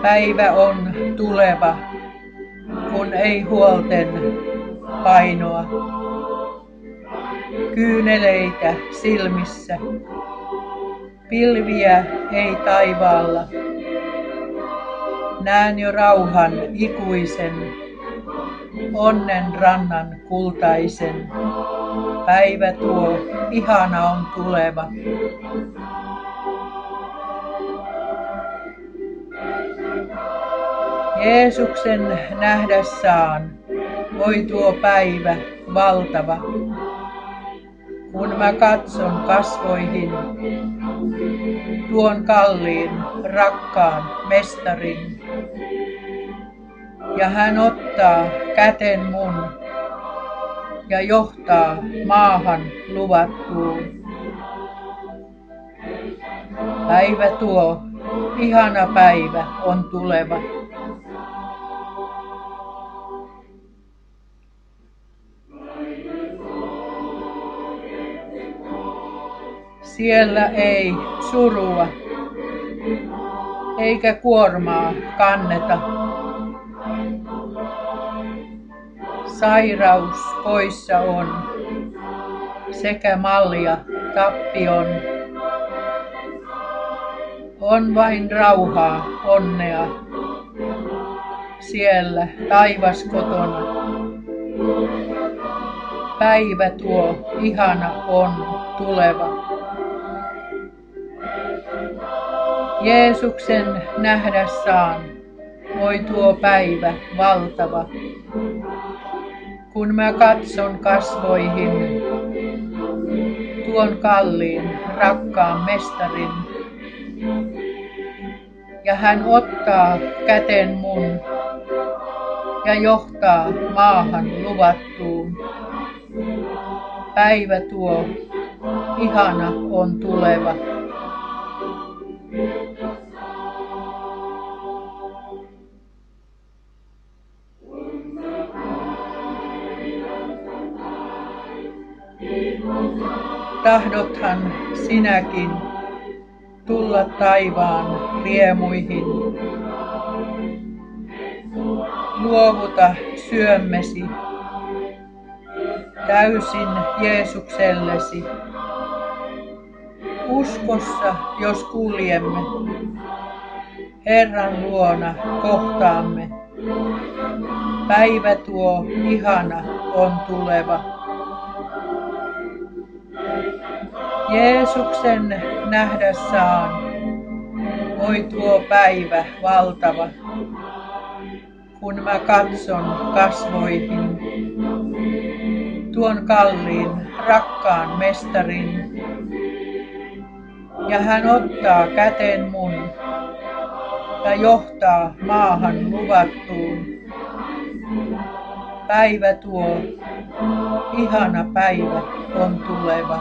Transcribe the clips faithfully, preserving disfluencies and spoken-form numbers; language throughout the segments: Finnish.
Päivä on tuleva, kun ei huolten painoa, kyyneleitä silmissä, pilviä ei taivaalla. Näen jo rauhan ikuisen, onnen rannan kultaisen. Päivä tuo, ihana on tuleva. Jeesuksen nähdä saan, oi tuo päivä valtava. Kun mä katson kasvoihin tuon kalliin, rakkaan mestarin, ja hän ottaa käten mun ja johtaa maahan luvattuun. Päivä tuo, ihana päivä on tuleva. Siellä ei surua, eikä kuormaa kanneta. Sairaus poissa on, sekä malja tappion. On vain rauhaa, onnea, siellä taivas kotona. Päivä tuo, ihana on tuleva. Jeesuksen nähdä saan, oi tuo päivä valtava. Kun mä katson kasvoihin tuon kalliin, rakkaan mestarin, ja hän ottaa käten mun ja johtaa maahan luvattuun. Päivä tuo, ihana on tuleva. Tahdothan sinäkin tulla taivaan riemuihin. Luovuta syömmesi täysin Jeesuksellesi. Uskossa jos kuljemme, Herran luona kohtaamme. Päivä tuo, ihana on tuleva. Jeesuksen nähdä saan, oi tuo päivä valtava. Kun mä katson kasvoihin tuon kalliin, rakkaan mestarin, ja hän ottaa käten mun ja johtaa maahan luvattuun. Päivä tuo, ihana päivä on tuleva.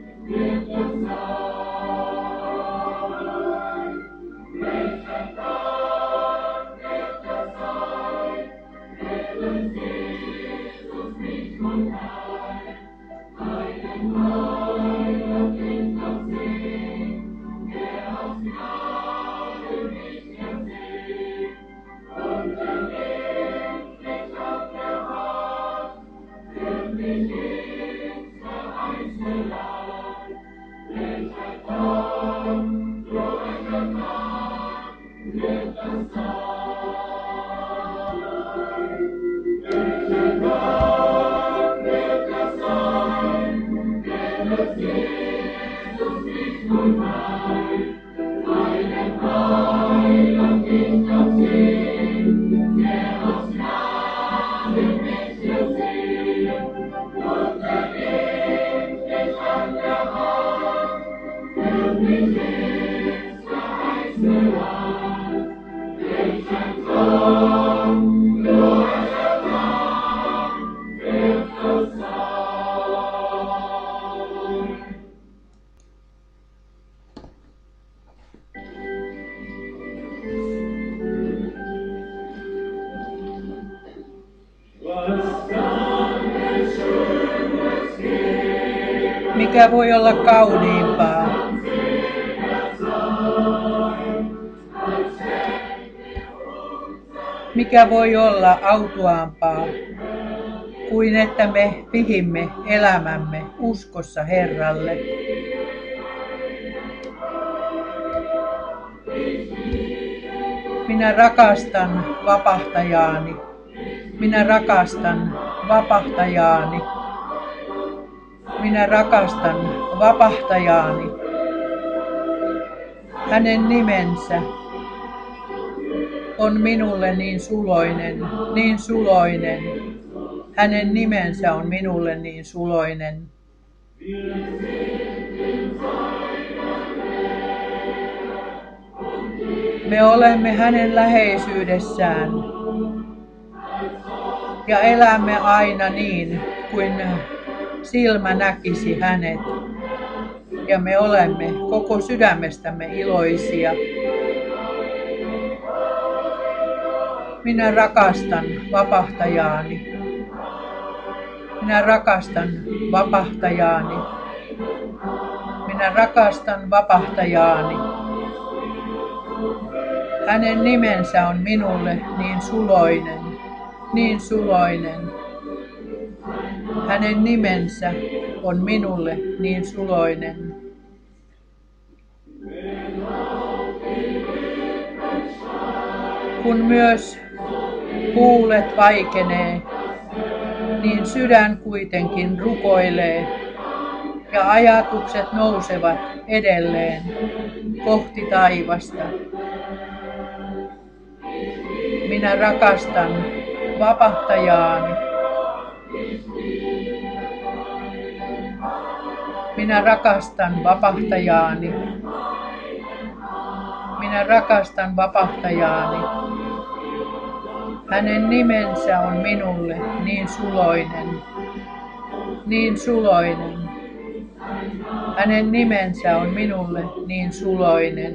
Mikä voi olla kauniimpaa Mikä voi olla autuaampaa kuin että me pihimme elämämme uskossa Herralle. Minä rakastan vapahtajaani. Minä rakastan vapahtajaani. Minä rakastan vapahtajaani. Hänen nimensä on minulle niin suloinen, niin suloinen. Hänen nimensä on minulle niin suloinen. Me olemme hänen läheisyydessään ja elämme aina niin kuin silmä näkisi hänet. Ja me olemme koko sydämestämme iloisia. Minä rakastan vapahtajaani. Minä rakastan vapahtajaani. Minä rakastan vapahtajaani. Hänen nimensä on minulle niin suloinen, niin suloinen. Hänen nimensä on minulle niin suloinen. Kun myös huulet vaikenee, niin sydän kuitenkin rukoilee ja ajatukset nousevat edelleen kohti taivasta. Minä rakastan vapahtajaani. Minä rakastan vapahtajaani. Minä rakastan vapahtajaani. Hänen nimensä on minulle niin suloinen, niin suloinen. Hänen nimensä on minulle niin suloinen.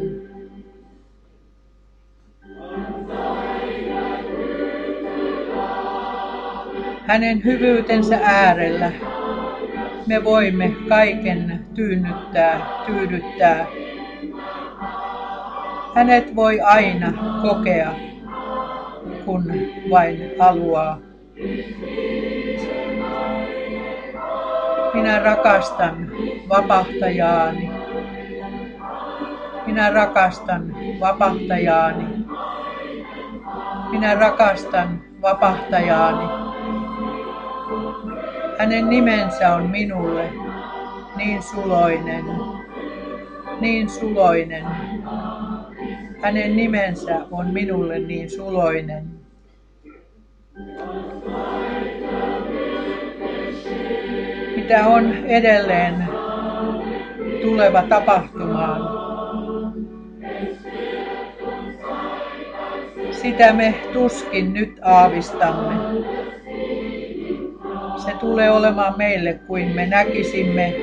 Hänen hyvyytensä äärellä me voimme kaiken tyynnyttää, tyydyttää. Hänet voi aina kokea, kun vain haluaa. Minä rakastan vapahtajaani. Minä rakastan vapahtajaani. Minä rakastan vapahtajaani. Hänen nimensä on minulle niin suloinen, niin suloinen. Hänen nimensä on minulle niin suloinen. Mitä on edelleen tuleva tapahtumaan? Sitä me tuskin nyt aavistamme. Se tulee olemaan meille kuin me näkisimme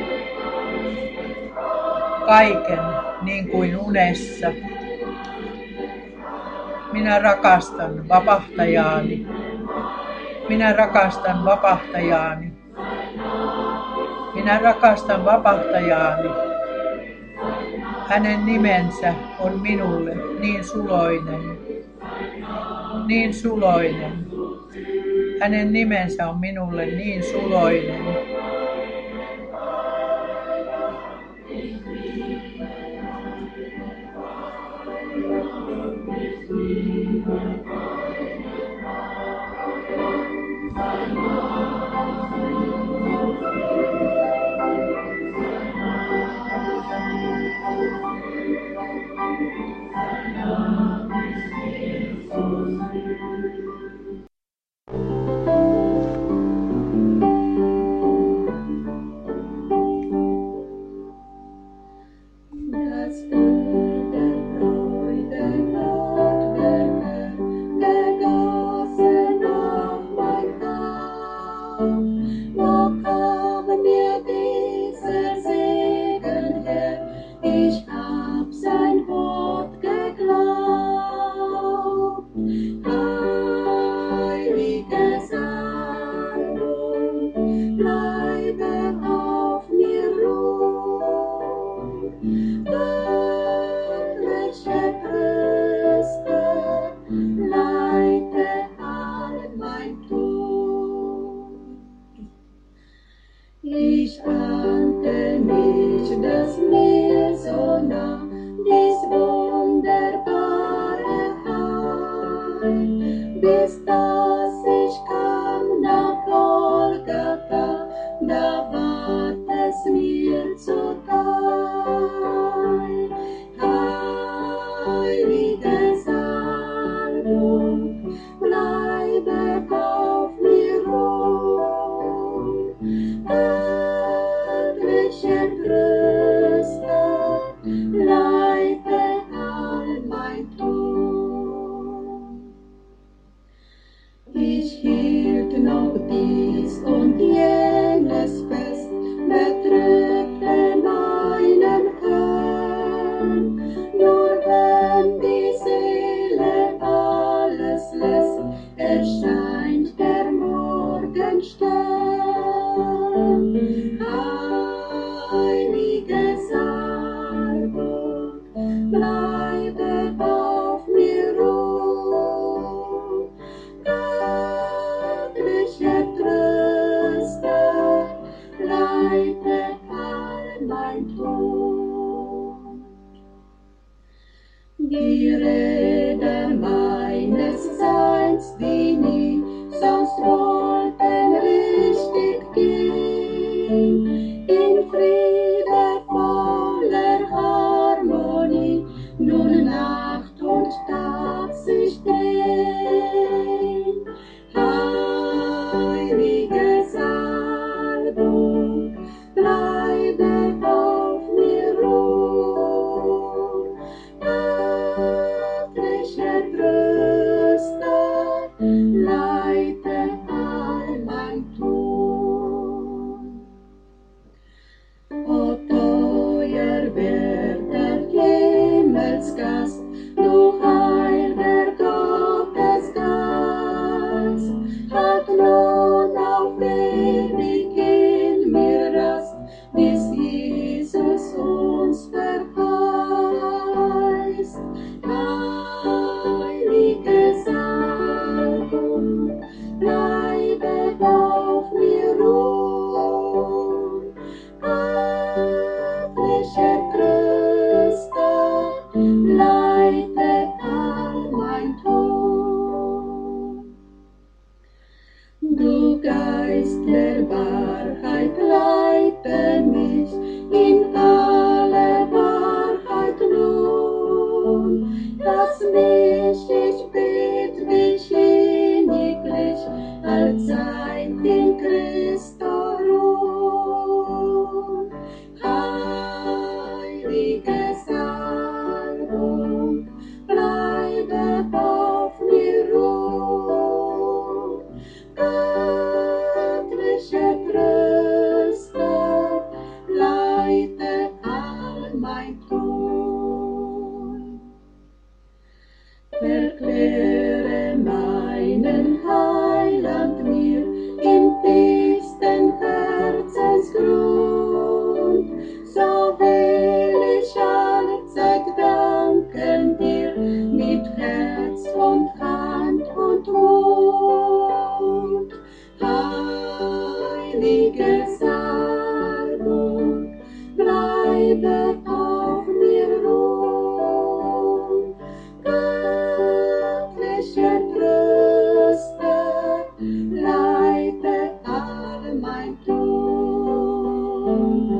kaiken niin kuin unessa. Minä rakastan vapahtajaani. Minä rakastan vapahtajaani. Minä rakastan vapahtajaani. Hänen nimensä on minulle niin suloinen, niin suloinen. Hänen nimensä on minulle niin suloinen. nannte mich das mir so nah, dies wunderbare Heil, bis dass ich kam nach Golgatha, da ward es mir zuteil. Heilige Salbung, bleibe auf mir ruhn. Göttliche Tröster, leite all mein Tun. Ich hielt noch dies und jenes fest, bedrückte meinen Kern. Nur wenn die Seele alles lässt, erscheint der Morgenstern. Heilige Salbung, bleibe auf mir ruhn. Göttliche Tröster, leite all mein Tun. Die Räder meines Seins, die nie sonst wollten richtig gehen, in friedevoller Harmonie, nun Nacht und Tag sich drehen. Heilige Salbung, bleibe auf mir ruhn. Göttliche Tröster, leite all mein Tun. O teuer werter Himmelsgast, du heilger Gottesgeist, halt nun auf ewig in mir Rast, bis Jesus uns verheißt. Heilige Salbung, bleibe auf mir ruhn. Göttliche Tröster, leite all mein Tun. Du Geist der Wahrheit, leite mich in alle Wahrheit nun. Lass mich, ich bitt dich inniglich, allzeit in Christo ruhn. Heilige Salbung, bleibe auf mir ruhn. Göttliche Tröster, leite all mein Tun. Erkläre meinen Heiland mir im tiefsten Herzensgrund, so will ich allzeit danken dir mit Herz und Hand und Mund. Heilige Salbung, bleibe auf mir ruhn. Göttliche Tröster, leite all mein Tun.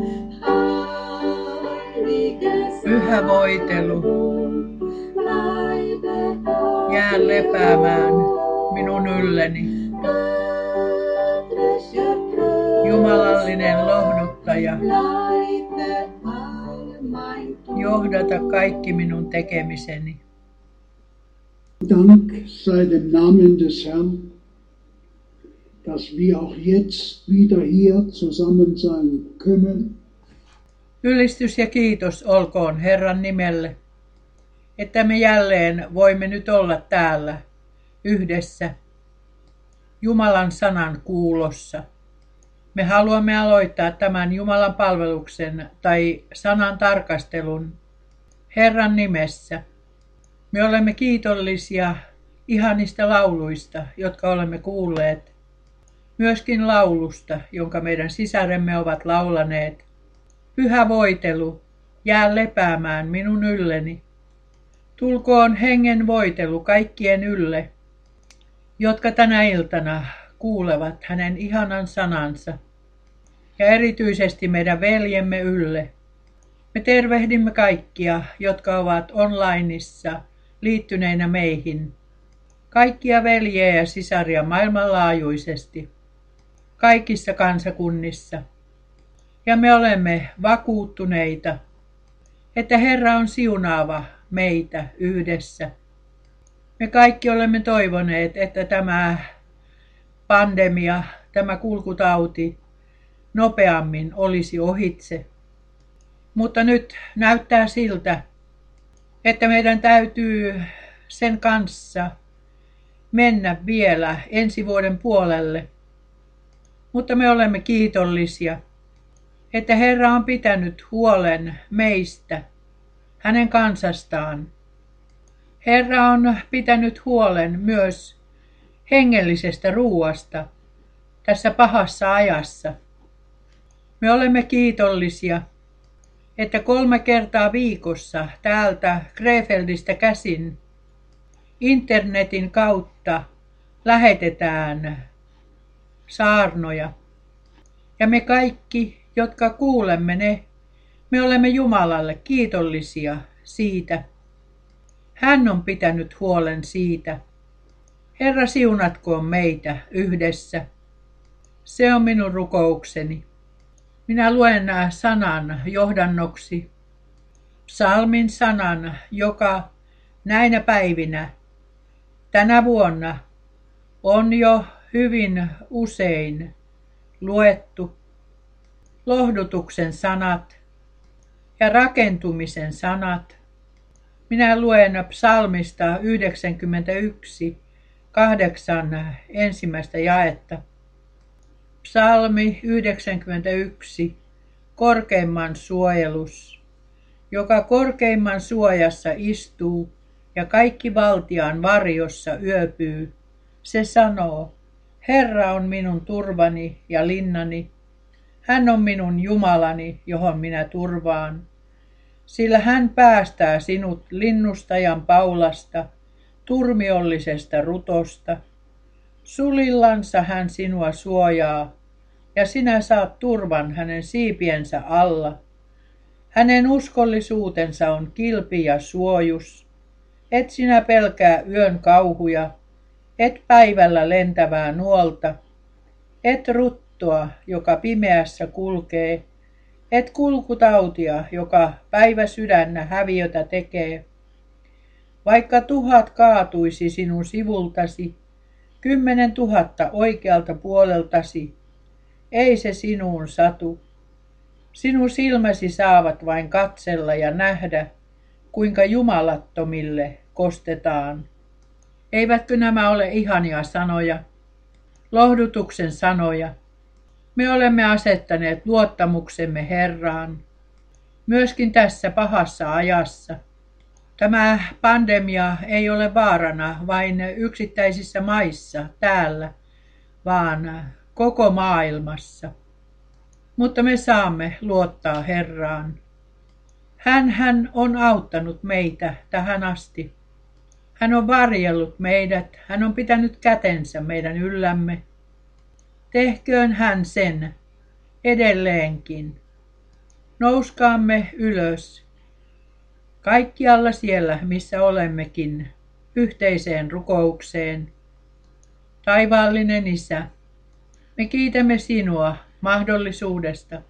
Heilige Pyhä voitelu, bleibe auf jää lepäämään minun ylleni. Göttliche Tröster, Jumalallinen lohduttaja, leite all mein Tun. johdata kaikki minun tekemiseni. Dank sei dem Namen des Herrn, dass wir auch jetzt wieder hier zusammen sein können. Ylistys ja kiitos olkoon Herran nimelle, että me jälleen voimme nyt olla täällä yhdessä Jumalan sanan kuulossa. Me haluamme aloittaa tämän Jumalan palveluksen tai sanan tarkastelun Herran nimessä. Me olemme kiitollisia ihanista lauluista, jotka olemme kuulleet. myöskin laulusta, jonka meidän sisaremme ovat laulaneet. Pyhä voitelu, jää lepäämään minun ylleni. Tulkoon hengen voitelu kaikkien ylle, jotka tänä iltana kuulevat hänen ihanan sanansa. Ja erityisesti meidän veljemme ylle. Me tervehdimme kaikkia, jotka ovat onlineissa liittyneinä meihin. Kaikkia veljejä ja sisaria maailmanlaajuisesti. Kaikissa kansakunnissa. Ja me olemme vakuuttuneita, että Herra on siunaava meitä yhdessä. Me kaikki olemme toivoneet, että tämä pandemia, tämä kulkutauti nopeammin olisi ohitse. Mutta nyt näyttää siltä, että meidän täytyy sen kanssa mennä vielä ensi vuoden puolelle. Mutta me olemme kiitollisia, että Herra on pitänyt huolen meistä, hänen kansastaan. Herra on pitänyt huolen myös hengellisestä ruuasta tässä pahassa ajassa. Me olemme kiitollisia, että kolme kertaa viikossa täältä Krefeldistä käsin internetin kautta lähetetään saarnoja. Ja me kaikki, jotka kuulemme ne, me olemme Jumalalle kiitollisia siitä. Hän on pitänyt huolen siitä. Herra, siunatkoon meitä yhdessä. Se on minun rukoukseni. Minä luen sanan johdannoksi. Psalmin sanan, joka näinä päivinä, tänä vuonna, on jo hyvin usein luettu. Lohdutuksen sanat ja rakentumisen sanat. Minä luen psalmista yhdeksänkymmentäyksi, kahdeksan ensimmäistä jaetta. Psalmi yhdeksänkymmentäyksi, korkeimman suojelus, joka korkeimman suojassa istuu ja kaikki valtiaan varjossa yöpyy. Se sanoo, Herra on minun turvani ja linnani. Hän on minun Jumalani, johon minä turvaan. Sillä hän päästää sinut linnustajan paulasta, turmiollisesta rutosta. Sulillansa hän sinua suojaa, ja sinä saat turvan hänen siipiensä alla. Hänen uskollisuutensa on kilpi ja suojus. Et sinä pelkää yön kauhuja, et päivällä lentävää nuolta, et ruttoa, joka pimeässä kulkee, et kulkutautia, joka päivä sydännä häviötä tekee. Vaikka tuhat kaatuisi sinun sivultasi, kymmenen tuhatta oikealta puoleltasi, ei se sinuun satu. Sinun silmäsi saavat vain katsella ja nähdä, kuinka jumalattomille kostetaan. Eivätkö nämä ole ihania sanoja? Lohdutuksen sanoja. Me olemme asettaneet luottamuksemme Herraan, myöskin tässä pahassa ajassa. Tämä pandemia ei ole vaarana vain yksittäisissä maissa täällä, vaan koko maailmassa. Mutta me saamme luottaa Herraan. Hän, hän on auttanut meitä tähän asti. Hän on varjellut meidät, hän on pitänyt kätensä meidän yllämme. Tehköön hän sen edelleenkin. Nouskaamme ylös, kaikkialla siellä, missä olemmekin, yhteiseen rukoukseen. Taivaallinen Isä, me kiitämme sinua mahdollisuudesta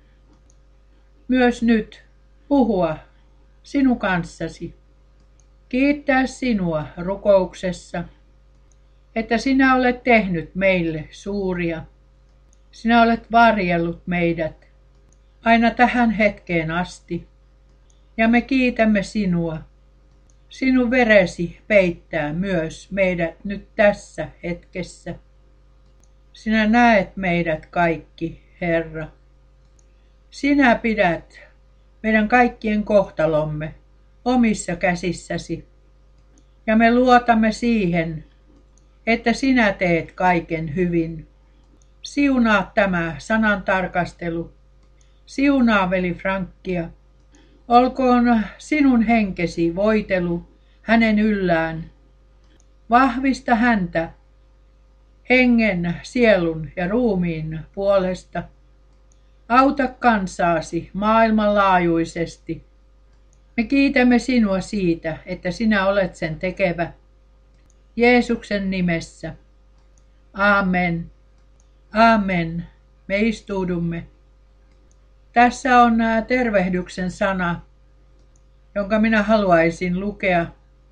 myös nyt puhua sinun kanssasi. Kiittää sinua rukouksessa, että sinä olet tehnyt meille suuria. Sinä olet varjellut meidät aina tähän hetkeen asti. Ja me kiitämme sinua. Sinun veresi peittää myös meidät nyt tässä hetkessä. Sinä näet meidät kaikki, Herra. Sinä pidät meidän kaikkien kohtalomme omissa käsissäsi. Ja me luotamme siihen, että sinä teet kaiken hyvin. Siunaa tämä sanan tarkastelu. Siunaa veli Frankkia. Olkoon sinun henkesi voitelu hänen yllään. Vahvista häntä hengen, sielun ja ruumiin puolesta. Auta kansaasi maailmanlaajuisesti. Me kiitämme sinua siitä, että sinä olet sen tekevä. Jeesuksen nimessä. Aamen. Aamen. Me istuudumme. Tässä on tervehdyksen sana, jonka minä haluaisin lukea.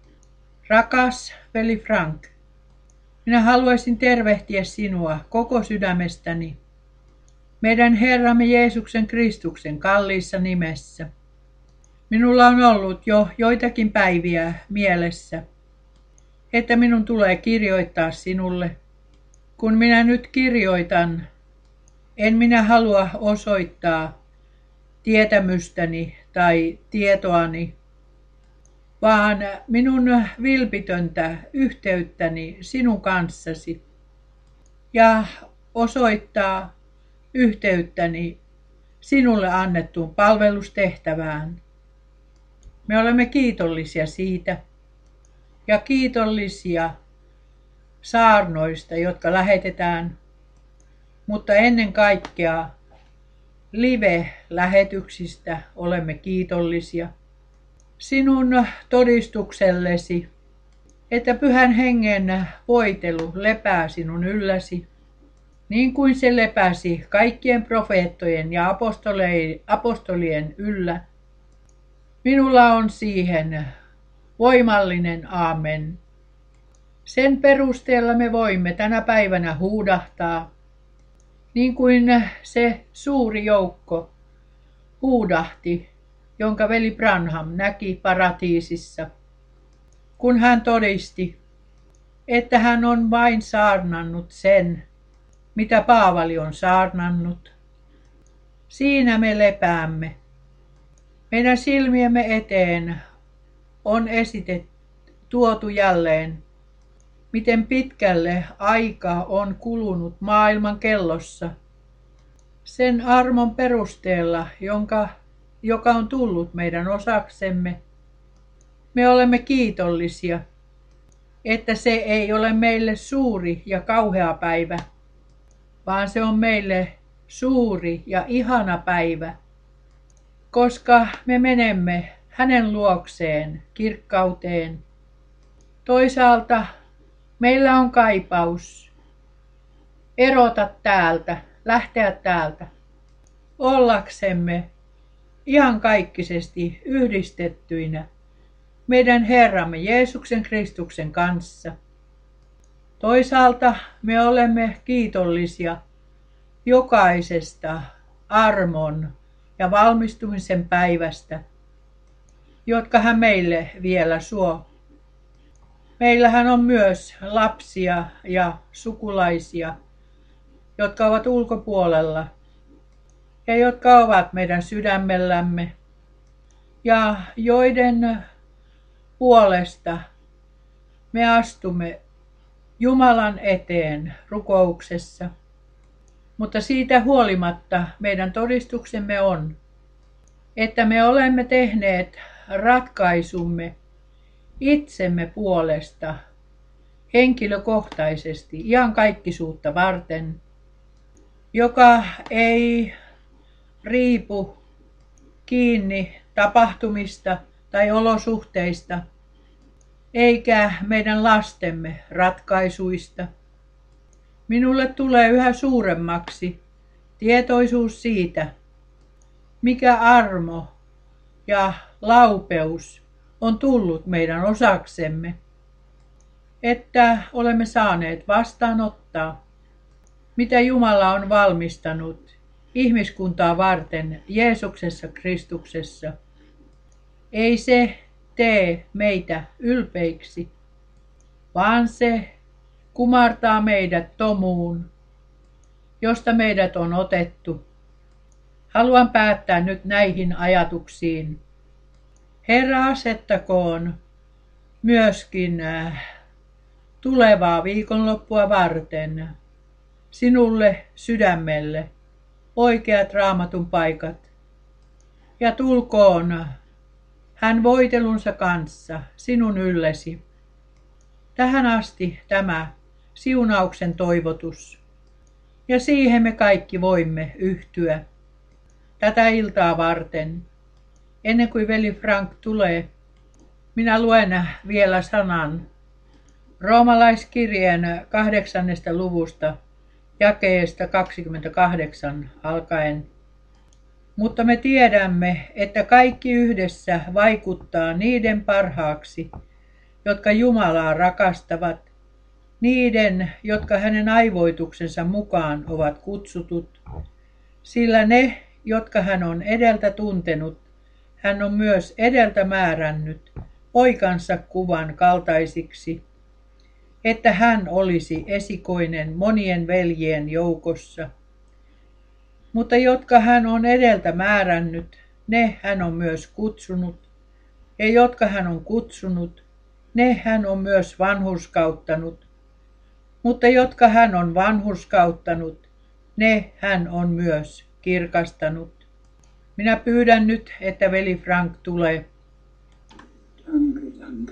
Rakas veli Frank, minä haluaisin tervehtiä sinua koko sydämestäni, meidän Herramme Jeesuksen Kristuksen kalliissa nimessä. Minulla on ollut jo joitakin päiviä mielessä, että minun tulee kirjoittaa sinulle. Kun minä nyt kirjoitan, en minä halua osoittaa tietämystäni tai tietoani, vaan minun vilpitöntä yhteyttäni sinun kanssasi ja osoittaa yhteyttäni sinulle annettuun palvelustehtävään. Me olemme kiitollisia siitä ja kiitollisia saarnoista, jotka lähetetään, mutta ennen kaikkea live-lähetyksistä olemme kiitollisia sinun todistuksellesi, että Pyhän Hengen voitelu lepää sinun ylläsi, niin kuin se lepäsi kaikkien profeettojen ja apostolien yllä. Minulla on siihen voimallinen aamen. Sen perusteella me voimme tänä päivänä huudahtaa, niin kuin se suuri joukko huudahti, jonka veli Branham näki paratiisissa, kun hän todisti, että hän on vain saarnannut sen, mitä Paavali on saarnannut. Siinä me lepäämme. Meidän silmiemme eteen on esitetty, tuotu jälleen, miten pitkälle aika on kulunut maailman kellossa sen armon perusteella, jonka, joka on tullut meidän osaksemme. Me olemme kiitollisia, että se ei ole meille suuri ja kauhea päivä, vaan se on meille suuri ja ihana päivä, koska me menemme hänen luokseen kirkkauteen. Toisaalta meillä on kaipaus erota täältä, lähteä täältä, ollaksemme iankaikkisesti yhdistettyinä meidän Herramme Jeesuksen Kristuksen kanssa. Toisaalta me olemme kiitollisia jokaisesta armon ja valmistumisen päivästä, jotka hän meille vielä suo. Meillähän on myös lapsia ja sukulaisia, jotka ovat ulkopuolella ja jotka ovat meidän sydämellämme ja joiden puolesta me astumme Jumalan eteen rukouksessa. Mutta siitä huolimatta meidän todistuksemme on, että me olemme tehneet ratkaisumme itsemme puolesta henkilökohtaisesti iankaikkisuutta varten, joka ei riipu kiinni tapahtumista tai olosuhteista, eikä meidän lastemme ratkaisuista. Minulle tulee yhä suuremmaksi tietoisuus siitä, mikä armo ja laupeus on tullut meidän osaksemme, että olemme saaneet vastaanottaa, mitä Jumala on valmistanut ihmiskuntaa varten Jeesuksessa Kristuksessa. Ei se tee meitä ylpeiksi, vaan se kumartaa meidät tomuun, josta meidät on otettu. Haluan päättää nyt näihin ajatuksiin. Herra asettakoon myöskin tulevaa viikonloppua varten sinulle sydämelle oikeat Raamatun paikat. Ja tulkoon hän voitelunsa kanssa sinun yllesi. Tähän asti tämä siunauksen toivotus. Ja siihen me kaikki voimme yhtyä tätä iltaa varten. Ennen kuin veli Frank tulee, minä luen vielä sanan Roomalaiskirjeen kahdeksannesta luvusta jakeesta kaksikymmentäkahdeksan alkaen. Mutta me tiedämme, että kaikki yhdessä vaikuttaa niiden parhaaksi, jotka Jumalaa rakastavat, niiden, jotka hänen aivoituksensa mukaan ovat kutsutut, sillä ne, jotka hän on edeltä tuntenut, hän on myös edeltä määrännyt poikansa kuvan kaltaisiksi, että hän olisi esikoinen monien veljien joukossa. Mutta jotka hän on edeltä määrännyt, ne hän on myös kutsunut, ja jotka hän on kutsunut, ne hän on myös vanhurskauttanut. Mutta jotka hän on vanhurskauttanut, ne hän on myös kirkastanut. Minä pyydän nyt, että veli Frank tulee. Danke, danke.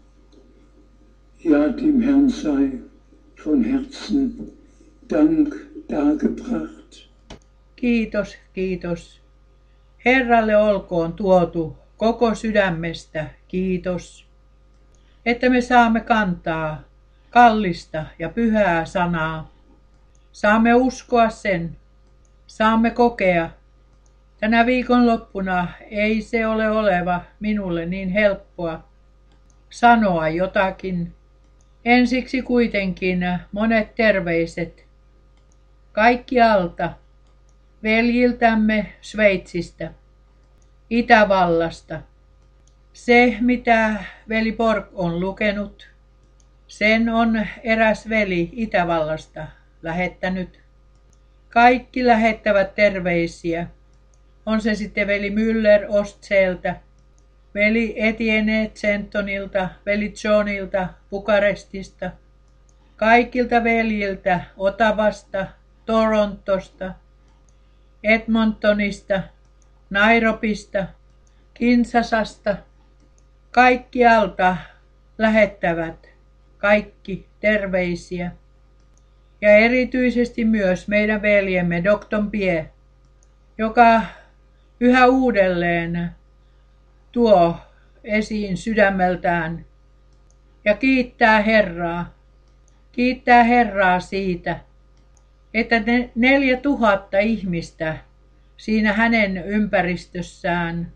Ja, dem Herrn sei von Herzen Dank dargebracht. Kiitos, kiitos. Herralle olkoon tuotu koko sydämestä kiitos, että me saamme kantaa kallista ja pyhää sanaa. Saamme uskoa sen, saamme kokea. Tänä viikonloppuna ei se ole oleva minulle niin helppoa sanoa jotakin. Ensiksi kuitenkin monet terveiset kaikkialta, veljiltämme Sveitsistä, Itävallasta. Se, mitä veli Borg on lukenut, sen on eräs veli Itävallasta lähettänyt. Kaikki lähettävät terveisiä. On se sitten veli Müller Ostseeltä, veli Etienne Centonilta, veli Johnilta Bukarestista, kaikilta veljiltä Ottawasta, Torontosta, Edmontonista, Nairobista, Kinsasasta. Kaikkialta lähettävät kaikki terveisiä. Ja erityisesti myös meidän veljemme Dokton Pie, joka yhä uudelleen tuo esiin sydämeltään ja kiittää Herraa. Kiittää Herraa siitä, että ne neljä tuhatta ihmistä siinä hänen ympäristössään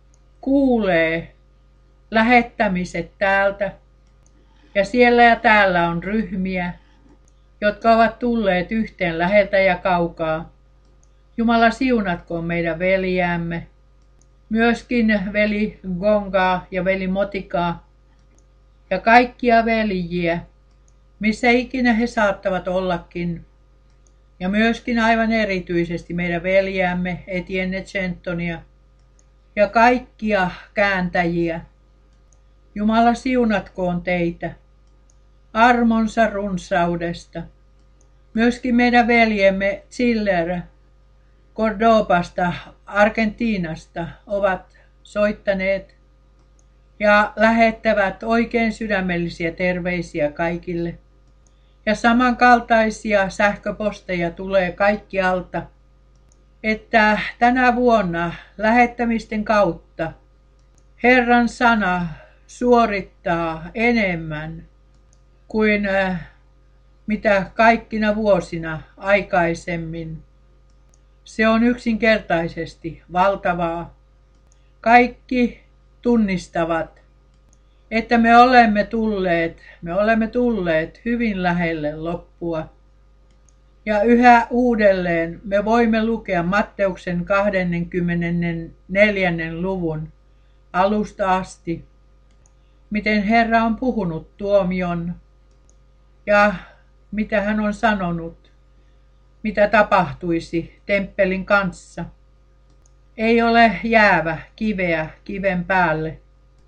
kuulee lähettämiset täältä. Ja siellä ja täällä on ryhmiä, jotka ovat tulleet yhteen läheltä ja kaukaa. Jumala siunatkoon meidän veljäämme, myöskin veli Gongaa ja veli Motikaa ja kaikkia veljiä, missä ikinä he saattavat ollakin. Ja myöskin aivan erityisesti meidän veljäämme Etienne Centonia ja kaikkia kääntäjiä. Jumala siunatkoon teitä armonsa runsaudesta. Myöskin meidän veljemme Ziller Cordobasta, Argentiinasta ovat soittaneet ja lähettävät oikein sydämellisiä terveisiä kaikille. Ja samankaltaisia sähköposteja tulee kaikkialta, että tänä vuonna lähettämisten kautta Herran sana suorittaa enemmän kuin mitä kaikkina vuosina aikaisemmin. Se on yksinkertaisesti valtavaa. Kaikki tunnistavat, että me olemme tulleet, me olemme tulleet hyvin lähelle loppua. Ja yhä uudelleen me voimme lukea Matteuksen kaksikymmentäneljä luvun alusta asti, miten Herra on puhunut tuomion ja mitä hän on sanonut, mitä tapahtuisi temppelin kanssa. Ei ole jäävä kiveä kiven päälle.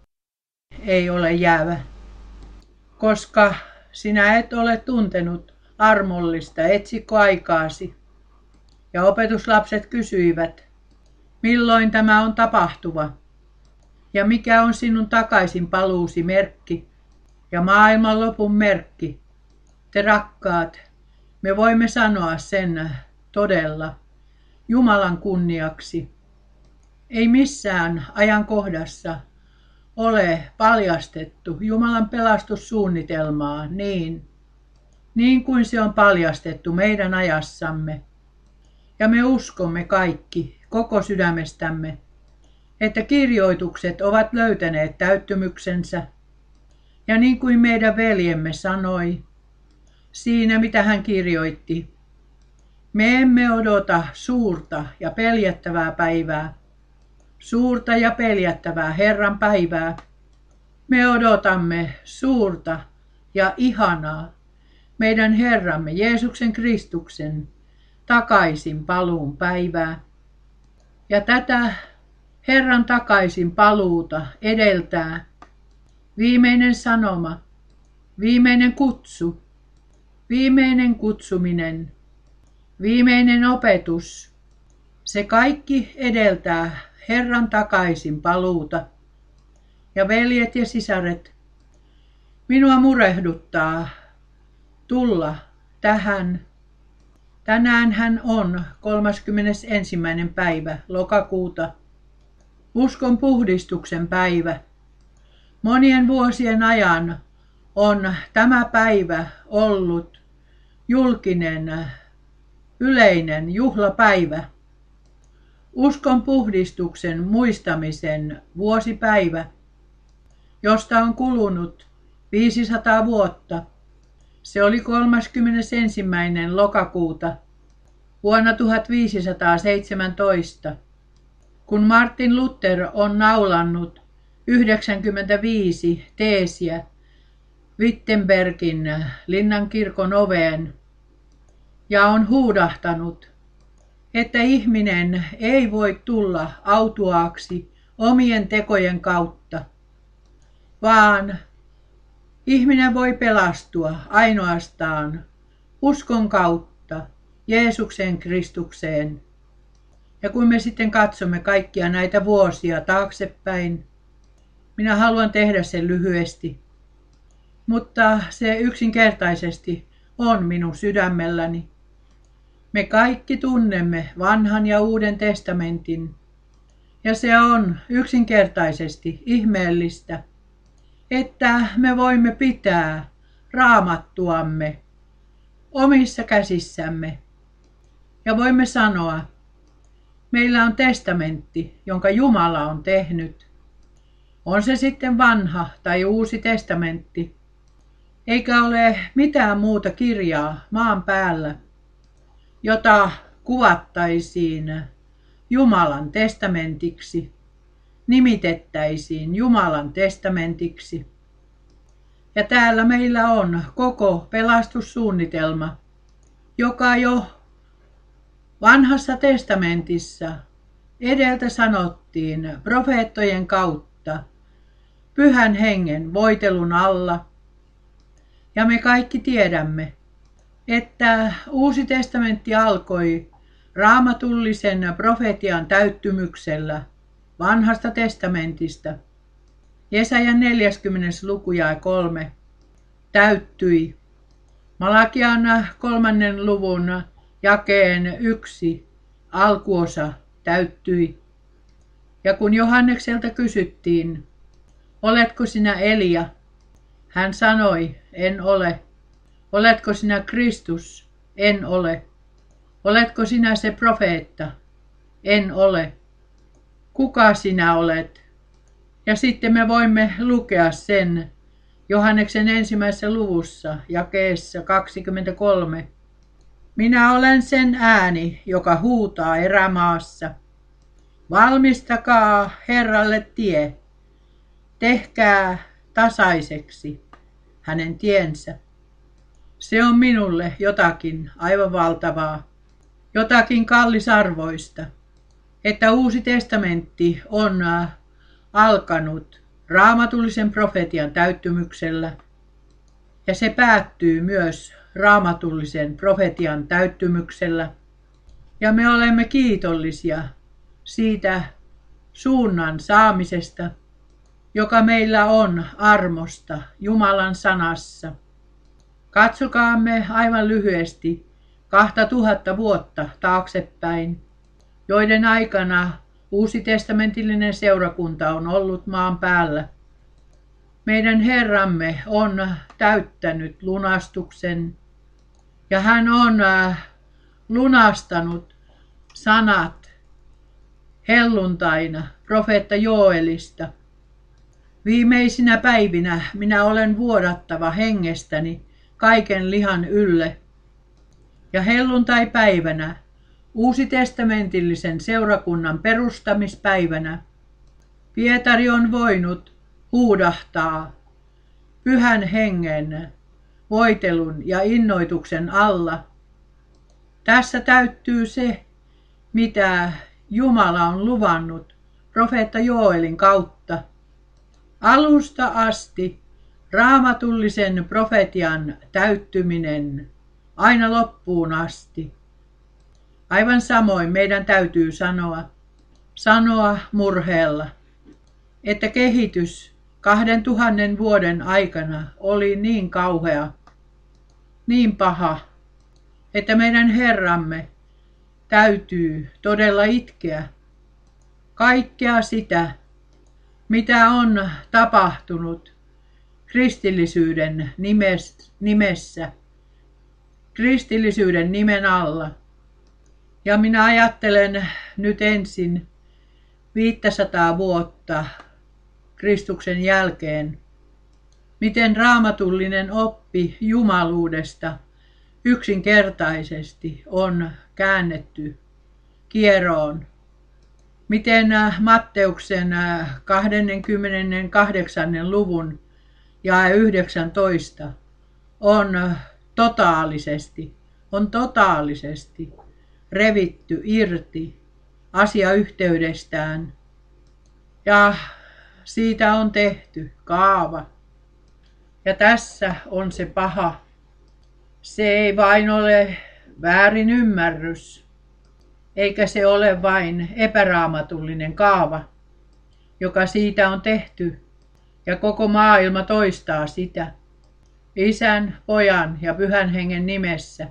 Ei ole jäävä, koska sinä et ole tuntenut armollista, etsikö aikaasi? Ja opetuslapset kysyivät, milloin tämä on tapahtuva? Ja mikä on sinun takaisin paluusi merkki ja maailman lopun merkki? Te rakkaat, me voimme sanoa sen todella Jumalan kunniaksi. Ei missään ajankohdassa ole paljastettu Jumalan pelastussuunnitelmaa niin, niin kuin se on paljastettu meidän ajassamme. Ja me uskomme kaikki koko sydämestämme, että kirjoitukset ovat löytäneet täyttymyksensä. Ja niin kuin meidän veljemme sanoi, siinä mitä hän kirjoitti, me emme odota suurta ja peljättävää päivää, suurta ja peljättävää Herran päivää. Me odotamme suurta ja ihanaa meidän Herramme Jeesuksen Kristuksen takaisin paluun päivää. Ja tätä Herran takaisin paluuta edeltää viimeinen sanoma, viimeinen kutsu, viimeinen kutsuminen, viimeinen opetus. Se kaikki edeltää Herran takaisin paluuta. Ja veljet ja sisaret, minua murehduttaa tulla tähän. Tänään hän on kolmaskymmenesensimmäinen päivä lokakuuta, uskon puhdistuksen päivä. Monien vuosien ajan on tämä päivä ollut julkinen, yleinen juhlapäivä. Uskon puhdistuksen muistamisen vuosipäivä, josta on kulunut viisisataa vuotta. Se oli kolmaskymmenesensimmäinen lokakuuta vuonna tuhatviisisataaseitsemäntoista, kun Martin Luther on naulannut yhdeksänkymmentäviisi teesiä Wittenbergin linnankirkon oveen ja on huudahtanut, että ihminen ei voi tulla autuaaksi omien tekojen kautta, vaan ihminen voi pelastua ainoastaan uskon kautta Jeesuksen Kristukseen. Ja kun me sitten katsomme kaikkia näitä vuosia taaksepäin, minä haluan tehdä sen lyhyesti, mutta se yksinkertaisesti on minun sydämelläni. Me kaikki tunnemme vanhan ja uuden testamentin, ja se on yksinkertaisesti ihmeellistä, että me voimme pitää raamattuamme omissa käsissämme. Ja voimme sanoa, meillä on testamentti, jonka Jumala on tehnyt. On se sitten vanha tai uusi testamentti, eikä ole mitään muuta kirjaa maan päällä, jota kuvattaisiin Jumalan testamentiksi, nimitettäisiin Jumalan testamentiksi. Ja täällä meillä on koko pelastussuunnitelma, joka jo vanhassa testamentissa edeltä sanottiin profeettojen kautta Pyhän Hengen voitelun alla. Ja me kaikki tiedämme, että Uusi testamentti alkoi raamatullisen profetian täyttymyksellä vanhasta testamentista. Jesajan neljäskymmenes luku jae kolme täyttyi. Malakian kolmannen luvun jakeen yksi alkuosa täyttyi. Ja kun Johannekselta kysyttiin, oletko sinä Elia? Hän sanoi, en ole. Oletko sinä Kristus? En ole. Oletko sinä se profeetta? En ole. Kuka sinä olet? Ja sitten me voimme lukea sen Johanneksen ensimmäisessä luvussa, jakeessa kaksikymmentäkolme. Minä olen sen ääni, joka huutaa erämaassa. Valmistakaa Herralle tie. Tehkää tasaiseksi hänen tiensä. Se on minulle jotakin aivan valtavaa, jotakin kallisarvoista, että Uusi testamentti on alkanut raamatullisen profetian täyttymyksellä ja se päättyy myös raamatullisen profetian täyttymyksellä. Ja me olemme kiitollisia siitä suunnan saamisesta, joka meillä on armosta Jumalan sanassa. Katsokaamme aivan lyhyesti kahta tuhatta vuotta taaksepäin, joiden aikana uusitestamentillinen seurakunta on ollut maan päällä. Meidän Herramme on täyttänyt lunastuksen ja hän on lunastanut sanat helluntaina profeetta Joelista. Viimeisinä päivinä minä olen vuodattava hengestäni kaiken lihan ylle. Ja helluntai-päivänä, uusitestamentillisen seurakunnan perustamispäivänä, Pietari on voinut huudahtaa pyhän hengen voitelun ja innoituksen alla. Tässä täyttyy se, mitä Jumala on luvannut profeetta Joelin kautta. Alusta asti raamatullisen profetian täyttyminen aina loppuun asti. Aivan samoin meidän täytyy sanoa, sanoa murheella, että kehitys kahden tuhannen vuoden aikana oli niin kauhea, niin paha, että meidän Herramme täytyy todella itkeä kaikkea sitä, mitä on tapahtunut kristillisyyden nimessä, kristillisyyden nimen alla. Ja minä ajattelen nyt ensin viisisataa vuotta Kristuksen jälkeen, miten raamatullinen oppi jumaluudesta yksinkertaisesti on käännetty kieroon. Miten Matteuksen kaksikymmentäkahdeksan luvun jae yhdeksäntoista on totaalisesti, on totaalisesti revitty irti asiayhteydestään ja siitä on tehty kaava. Ja tässä on se paha. Se ei vain ole väärin ymmärrys, eikä se ole vain epäraamatullinen kaava, joka siitä on tehty, ja koko maailma toistaa sitä, Isän, Pojan ja Pyhän Hengen nimessä.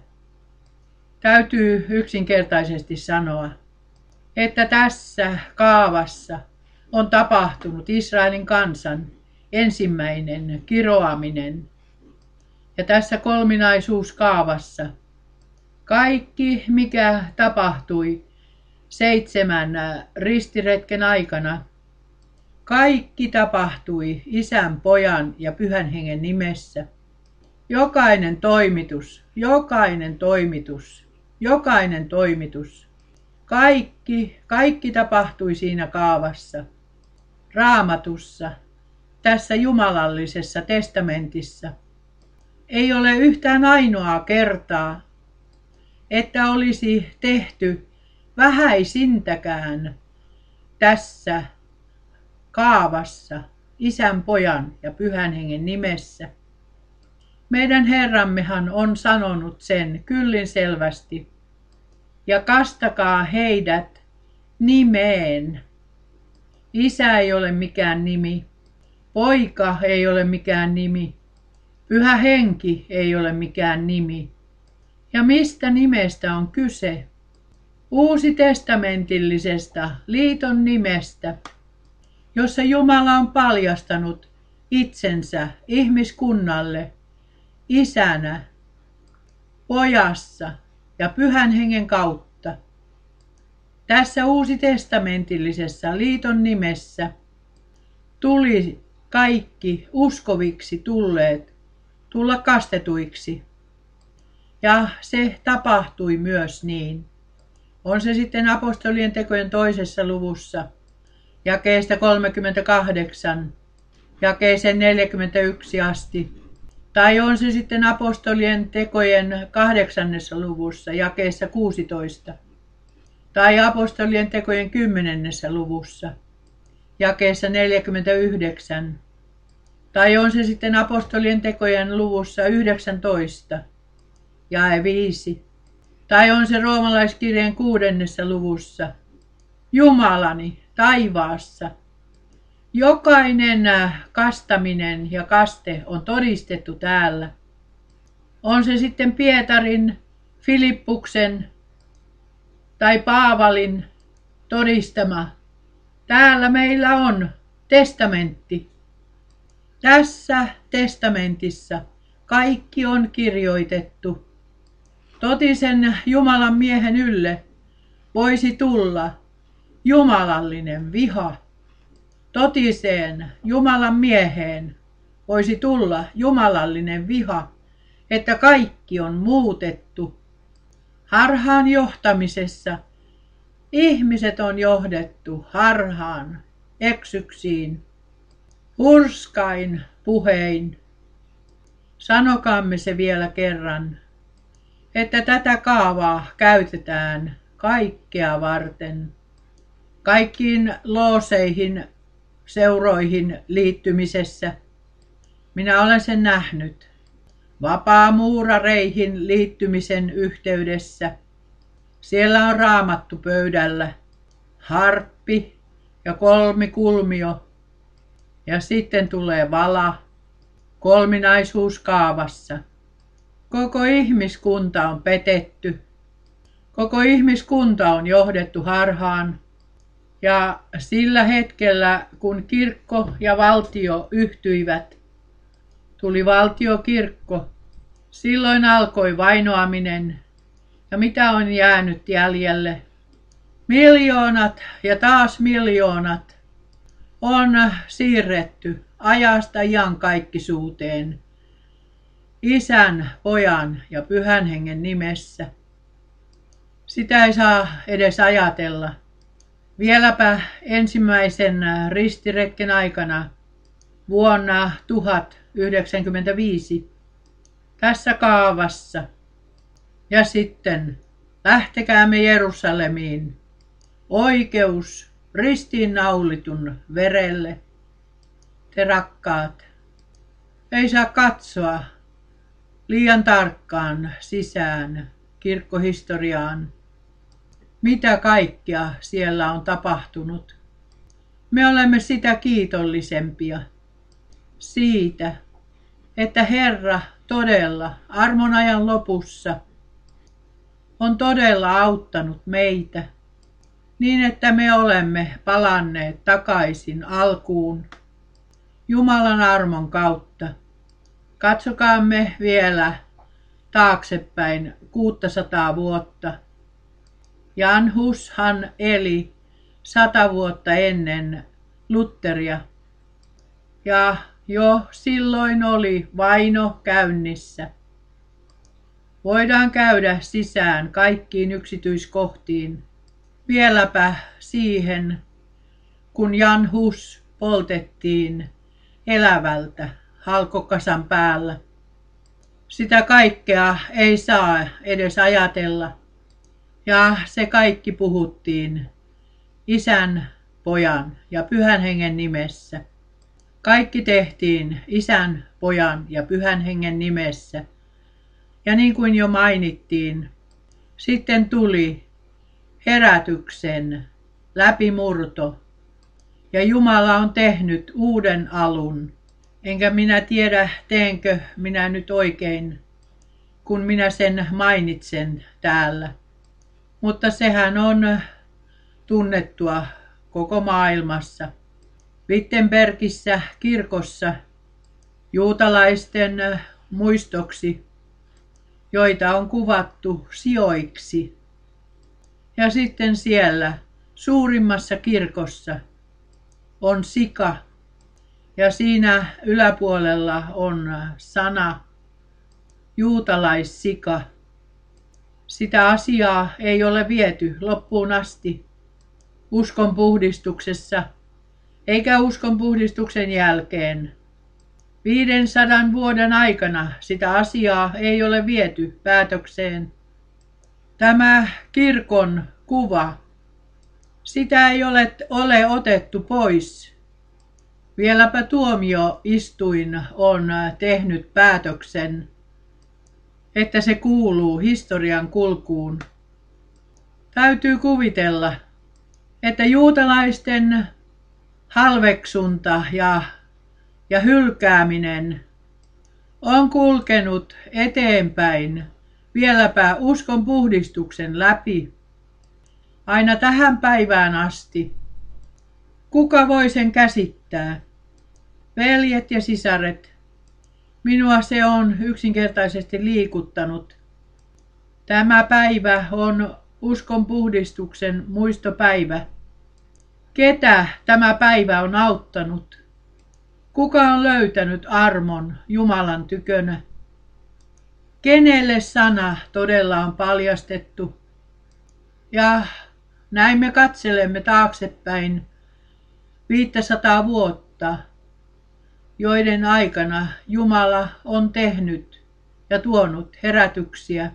Täytyy yksinkertaisesti sanoa, että tässä kaavassa on tapahtunut Israelin kansan ensimmäinen kiroaminen. Ja tässä kolminaisuuskaavassa kaikki, mikä tapahtui seitsemän ristiretken aikana, kaikki tapahtui Isän, Pojan ja Pyhän Hengen nimessä. Jokainen toimitus, jokainen toimitus, jokainen toimitus, kaikki, kaikki tapahtui siinä kaavassa, Raamatussa, tässä jumalallisessa testamentissa. Ei ole yhtään ainoaa kertaa, että olisi tehty vähäisintäkään tässä kaavassa Isän, Pojan ja Pyhän Hengen nimessä. Meidän Herrammehan on sanonut sen kyllin selvästi. Ja kastakaa heidät nimeen. Isä ei ole mikään nimi. Poika ei ole mikään nimi. Pyhä Henki ei ole mikään nimi. Ja mistä nimestä on kyse? Uusitestamentillisesta liiton nimestä, jossa Jumala on paljastanut itsensä ihmiskunnalle Isänä, Pojassa ja Pyhän Hengen kautta. Tässä uusitestamentillisessa liiton nimessä tuli kaikki uskoviksi tulleet tulla kastetuiksi. Ja se tapahtui myös niin. On se sitten apostolien tekojen toisessa luvussa, jakeesta kolmekymmentäkahdeksan, jakeeseen neljäkymmentäyksi asti. Tai on se sitten apostolien tekojen kahdeksannessa luvussa, jakeessa kuusitoista. Tai apostolien tekojen kymmenennessä luvussa, jakeessa neljäkymmentäyhdeksän. Tai on se sitten apostolien tekojen luvussa yhdeksäntoista, jae viisi. Tai on se roomalaiskirjeen kuudennessa luvussa. Jumalani taivaassa. Jokainen kastaminen ja kaste on todistettu täällä. On se sitten Pietarin, Filippuksen tai Paavalin todistama. Täällä meillä on testamentti. Tässä testamentissa kaikki on kirjoitettu. Totisen Jumalan miehen ylle voisi tulla jumalallinen viha. Totiseen Jumalan mieheen voisi tulla jumalallinen viha, että kaikki on muutettu. Harhaan johtamisessa ihmiset on johdettu harhaan, eksyksiin, hurskain puhein. Sanokaamme se vielä kerran, että tätä kaavaa käytetään kaikkea varten. Kaikkiin looseihin, seuroihin liittymisessä. Minä olen sen nähnyt. Vapaamuurareihin liittymisen yhteydessä. Siellä on raamattu pöydällä, harppi ja kolmikulmio. Ja sitten tulee vala, kolminaisuus kaavassa. Koko ihmiskunta on petetty. Koko ihmiskunta on johdettu harhaan. Ja sillä hetkellä, kun kirkko ja valtio yhtyivät, tuli valtiokirkko. Silloin alkoi vainoaminen. Ja mitä on jäänyt jäljelle? Miljoonat ja taas miljoonat on siirretty ajasta iankaikkisuuteen. Isän, Pojan ja Pyhän Hengen nimessä. Sitä ei saa edes ajatella. Vieläpä ensimmäisen ristiretken aikana vuonna tuhat yhdeksänkymmentäviisi tässä kaavassa. Ja sitten lähtekäämme Jerusalemiin. Oikeus ristiinnaulitun verelle. Te rakkaat, ei saa katsoa liian tarkkaan sisään kirkkohistoriaan, mitä kaikkea siellä on tapahtunut. Me olemme sitä kiitollisempia siitä, että Herra todella armon ajan lopussa on todella auttanut meitä niin, että me olemme palanneet takaisin alkuun Jumalan armon kautta. Katsokaamme vielä taaksepäin kuusisataa vuotta. Jan Hushan eli sata vuotta ennen Lutheria. Ja jo silloin oli vaino käynnissä. Voidaan käydä sisään kaikkiin yksityiskohtiin. Vieläpä siihen, kun Jan Hus poltettiin elävältä halkokasan päällä. Sitä kaikkea ei saa edes ajatella. Ja se kaikki puhuttiin Isän, Pojan ja Pyhän Hengen nimessä. Kaikki tehtiin Isän, Pojan ja Pyhän Hengen nimessä. Ja niin kuin jo mainittiin, sitten tuli herätyksen läpimurto. Ja Jumala on tehnyt uuden alun. Enkä minä tiedä, teenkö minä nyt oikein, kun minä sen mainitsen täällä. Mutta sehän on tunnettua koko maailmassa. Wittenbergissä kirkossa juutalaisten muistoksi, joita on kuvattu sioiksi. Ja sitten siellä suurimmassa kirkossa on sika. Ja siinä yläpuolella on sana juutalaissika. Sitä asiaa ei ole viety loppuun asti uskonpuhdistuksessa, eikä uskonpuhdistuksen jälkeen. viidensadan vuoden aikana sitä asiaa ei ole viety päätökseen. Tämä kirkon kuva, sitä ei ole, ole otettu pois. Vieläpä tuomioistuin on tehnyt päätöksen, että se kuuluu historian kulkuun. Täytyy kuvitella, että juutalaisten halveksunta ja, ja hylkääminen on kulkenut eteenpäin vieläpä uskon puhdistuksen läpi aina tähän päivään asti. Kuka voi sen käsittää? Veljet ja sisaret, minua se on yksinkertaisesti liikuttanut. Tämä päivä on uskon puhdistuksen muistopäivä. Ketä tämä päivä on auttanut? Kuka on löytänyt armon Jumalan tykönä? Kenelle sana todella on paljastettu? Ja näin me katselemme taaksepäin viisisataa vuotta, joiden aikana Jumala on tehnyt ja tuonut herätyksiä.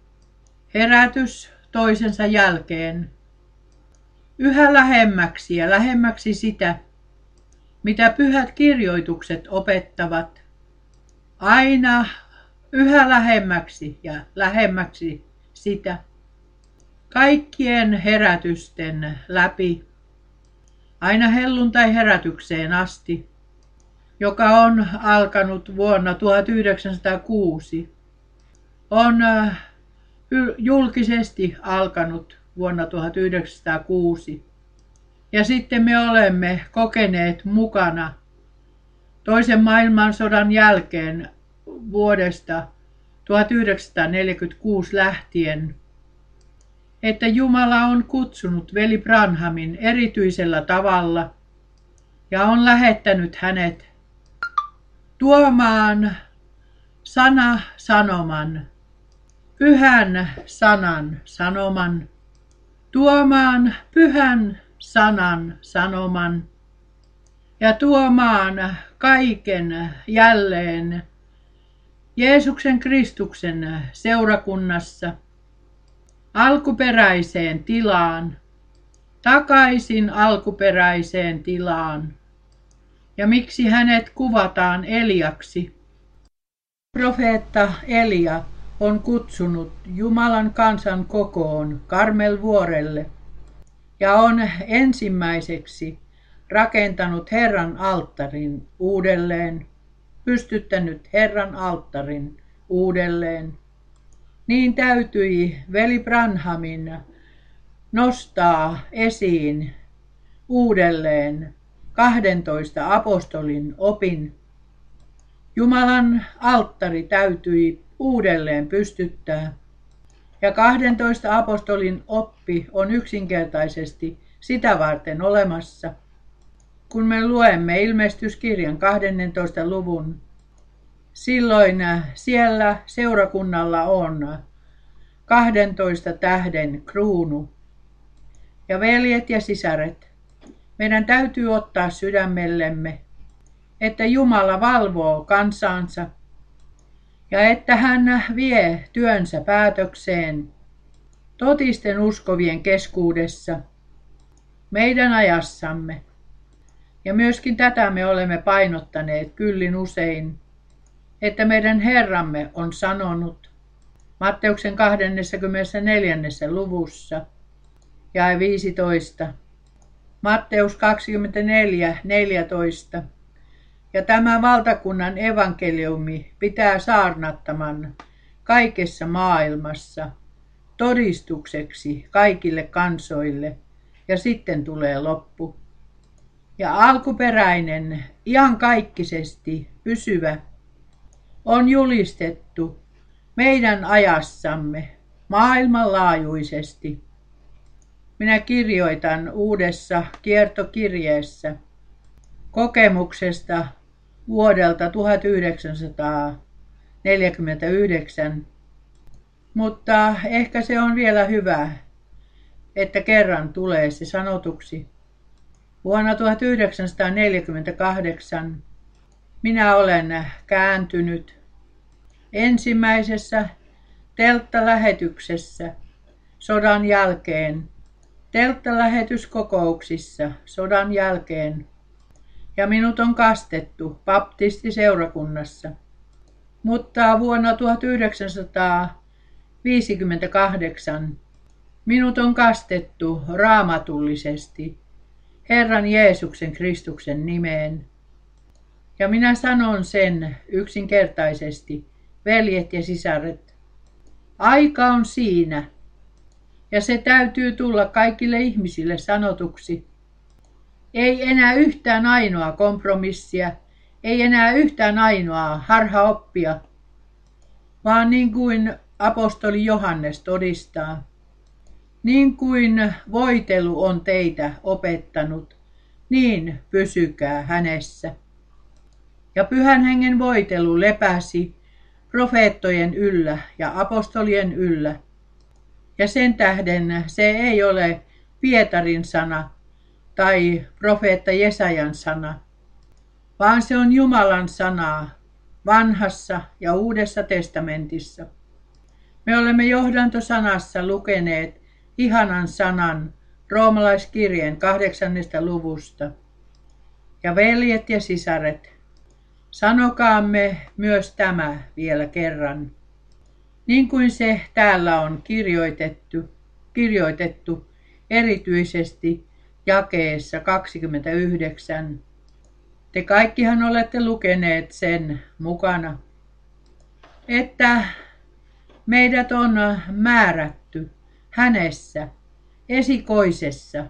Herätys toisensa jälkeen. Yhä lähemmäksi ja lähemmäksi sitä, mitä pyhät kirjoitukset opettavat. Aina yhä lähemmäksi ja lähemmäksi sitä. Kaikkien herätysten läpi. Aina helluntai-herätykseen asti, joka on alkanut vuonna tuhatyhdeksänsataakuusi. On julkisesti alkanut vuonna tuhatyhdeksänsataakuusi. Ja sitten me olemme kokeneet mukana toisen maailmansodan jälkeen vuodesta tuhatyhdeksänsataaneljäkymmentäkuusi lähtien, että Jumala on kutsunut veli Branhamin erityisellä tavalla ja on lähettänyt hänet tuomaan sana sanoman, pyhän sanan sanoman, tuomaan pyhän sanan sanoman ja tuomaan kaiken jälleen Jeesuksen Kristuksen seurakunnassa alkuperäiseen tilaan, takaisin alkuperäiseen tilaan. Ja miksi hänet kuvataan Eliaksi? Profeetta Elia on kutsunut Jumalan kansan kokoon Karmelvuorelle ja on ensimmäiseksi rakentanut Herran alttarin uudelleen, pystyttänyt Herran alttarin uudelleen. Niin täytyi veli Branhamin nostaa esiin uudelleen kahdentoista apostolin opin. Jumalan alttari täytyi uudelleen pystyttää. Ja kahdentoista apostolin oppi on yksinkertaisesti sitä varten olemassa. Kun me luemme ilmestyskirjan kahdennentoista luvun, silloin siellä seurakunnalla on kahdentoista tähden kruunu. Ja veljet ja sisaret, meidän täytyy ottaa sydämellemme, että Jumala valvoo kansansa ja että hän vie työnsä päätökseen totisten uskovien keskuudessa meidän ajassamme. Ja myöskin tätä me olemme painottaneet kyllin usein, että meidän Herramme on sanonut Matteuksen kahdeskymmenesneljäs luvussa jae viisitoista, Matteus kaksikymmentäneljä neljätoista. Ja tämä valtakunnan evankeliumi pitää saarnattaman kaikessa maailmassa todistukseksi kaikille kansoille, ja sitten tulee loppu. Ja alkuperäinen, iankaikkisesti pysyvä, on julistettu meidän ajassamme maailmanlaajuisesti. Minä kirjoitan uudessa kiertokirjeessä kokemuksesta vuodelta tuhatyhdeksänsataaneljäkymmentäyhdeksän, mutta ehkä se on vielä hyvä, että kerran tulee se sanotuksi. Vuonna tuhatyhdeksänsataaneljäkymmentäkahdeksan minä olen kääntynyt ensimmäisessä telttalähetyksessä sodan jälkeen, telttalähetyskokouksissa sodan jälkeen, ja minut on kastettu baptistiseurakunnassa. Mutta vuonna tuhatyhdeksänsataaviisikymmentäkahdeksan minut on kastettu raamatullisesti Herran Jeesuksen Kristuksen nimeen. Ja minä sanon sen yksinkertaisesti, veljet ja sisaret. Aika on siinä, ja se täytyy tulla kaikille ihmisille sanotuksi. Ei enää yhtään ainoa kompromissia, ei enää yhtään ainoaa harhaoppia, vaan niin kuin apostoli Johannes todistaa, niin kuin voitelu on teitä opettanut, niin pysykää hänessä. Ja Pyhän Hengen voitelu lepäsi profeettojen yllä ja apostolien yllä. Ja sen tähden se ei ole Pietarin sana tai profeetta Jesajan sana, vaan se on Jumalan sanaa vanhassa ja uudessa testamentissa. Me olemme johdantosanassa lukeneet ihanan sanan roomalaiskirjeen kahdeksannesta luvusta. Ja veljet ja sisaret, sanokaamme myös tämä vielä kerran. Niin kuin se täällä on kirjoitettu, kirjoitettu erityisesti jakeessa kaksikymmentäyhdeksän. Te kaikkihan olette lukeneet sen mukana, että meidät on määrätty hänessä, esikoisessa,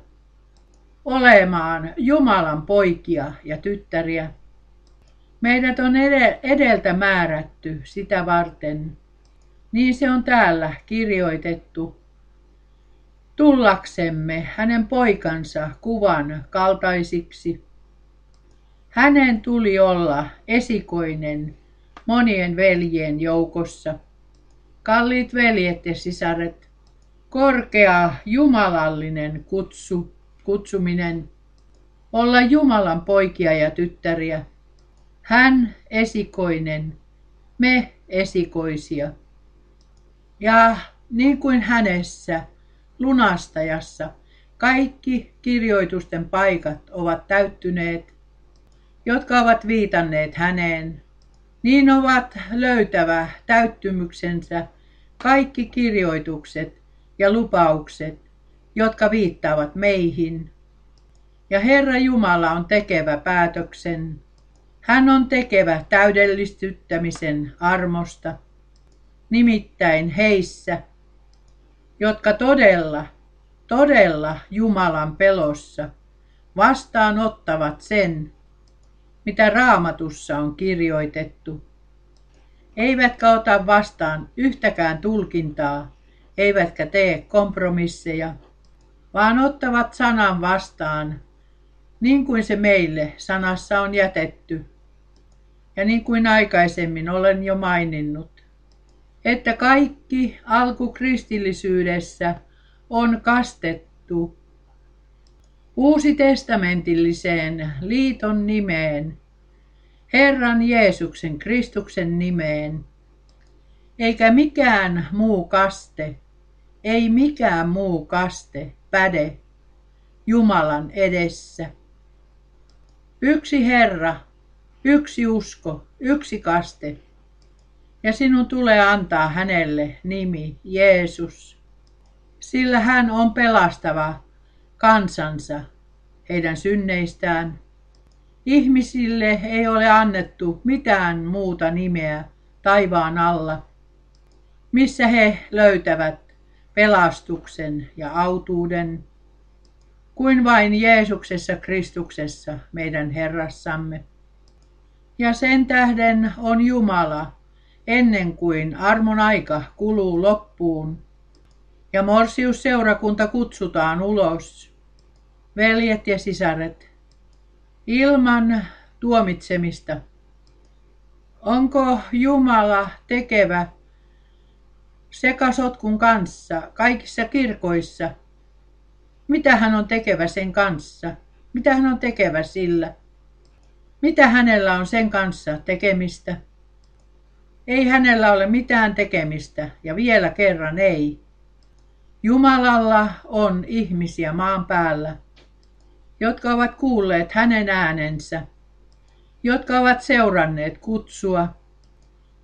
olemaan Jumalan poikia ja tyttäriä. Meidät on edeltä määrätty sitä varten, niin se on täällä kirjoitettu, tullaksemme hänen poikansa kuvan kaltaisiksi. Hänen tuli olla esikoinen monien veljien joukossa. Kalliit veljet ja sisaret, korkea jumalallinen kutsu, kutsuminen, olla Jumalan poikia ja tyttäriä. Hän esikoinen, me esikoisia. Ja niin kuin hänessä, lunastajassa, kaikki kirjoitusten paikat ovat täyttyneet, jotka ovat viitanneet häneen, niin ovat löytävä täyttymyksensä kaikki kirjoitukset ja lupaukset, jotka viittaavat meihin. Ja Herra Jumala on tekevä päätöksen. Hän on tekevä täydellistyttämisen armosta, nimittäin heissä, jotka todella, todella Jumalan pelossa vastaanottavat sen, mitä Raamatussa on kirjoitettu. Eivätkä ota vastaan yhtäkään tulkintaa, eivätkä tee kompromisseja, vaan ottavat sanan vastaan, niin kuin se meille sanassa on jätetty. Ja niin kuin aikaisemmin olen jo maininnut, että kaikki alkukristillisyydessä on kastettu uusitestamentilliseen liiton nimeen, Herran Jeesuksen Kristuksen nimeen, eikä mikään muu kaste, ei mikään muu kaste päde Jumalan edessä. Yksi Herra, yksi usko, yksi kaste, ja sinun tulee antaa hänelle nimi Jeesus, sillä hän on pelastava kansansa heidän synneistään. Ihmisille ei ole annettu mitään muuta nimeä taivaan alla, missä he löytävät pelastuksen ja autuuden, kuin vain Jeesuksessa Kristuksessa meidän Herrassamme. Ja sen tähden on Jumala, ennen kuin armon aika kuluu loppuun, ja morsiusseurakunta kutsutaan ulos, veljet ja sisaret, ilman tuomitsemista. Onko Jumala tekevä sekasotkun kanssa kaikissa kirkoissa? Mitä hän on tekevä sen kanssa? Mitä hän on tekevä sillä? Mitä hänellä on sen kanssa tekemistä? Ei hänellä ole mitään tekemistä, ja vielä kerran ei. Jumalalla on ihmisiä maan päällä, jotka ovat kuulleet hänen äänensä, jotka ovat seuranneet kutsua,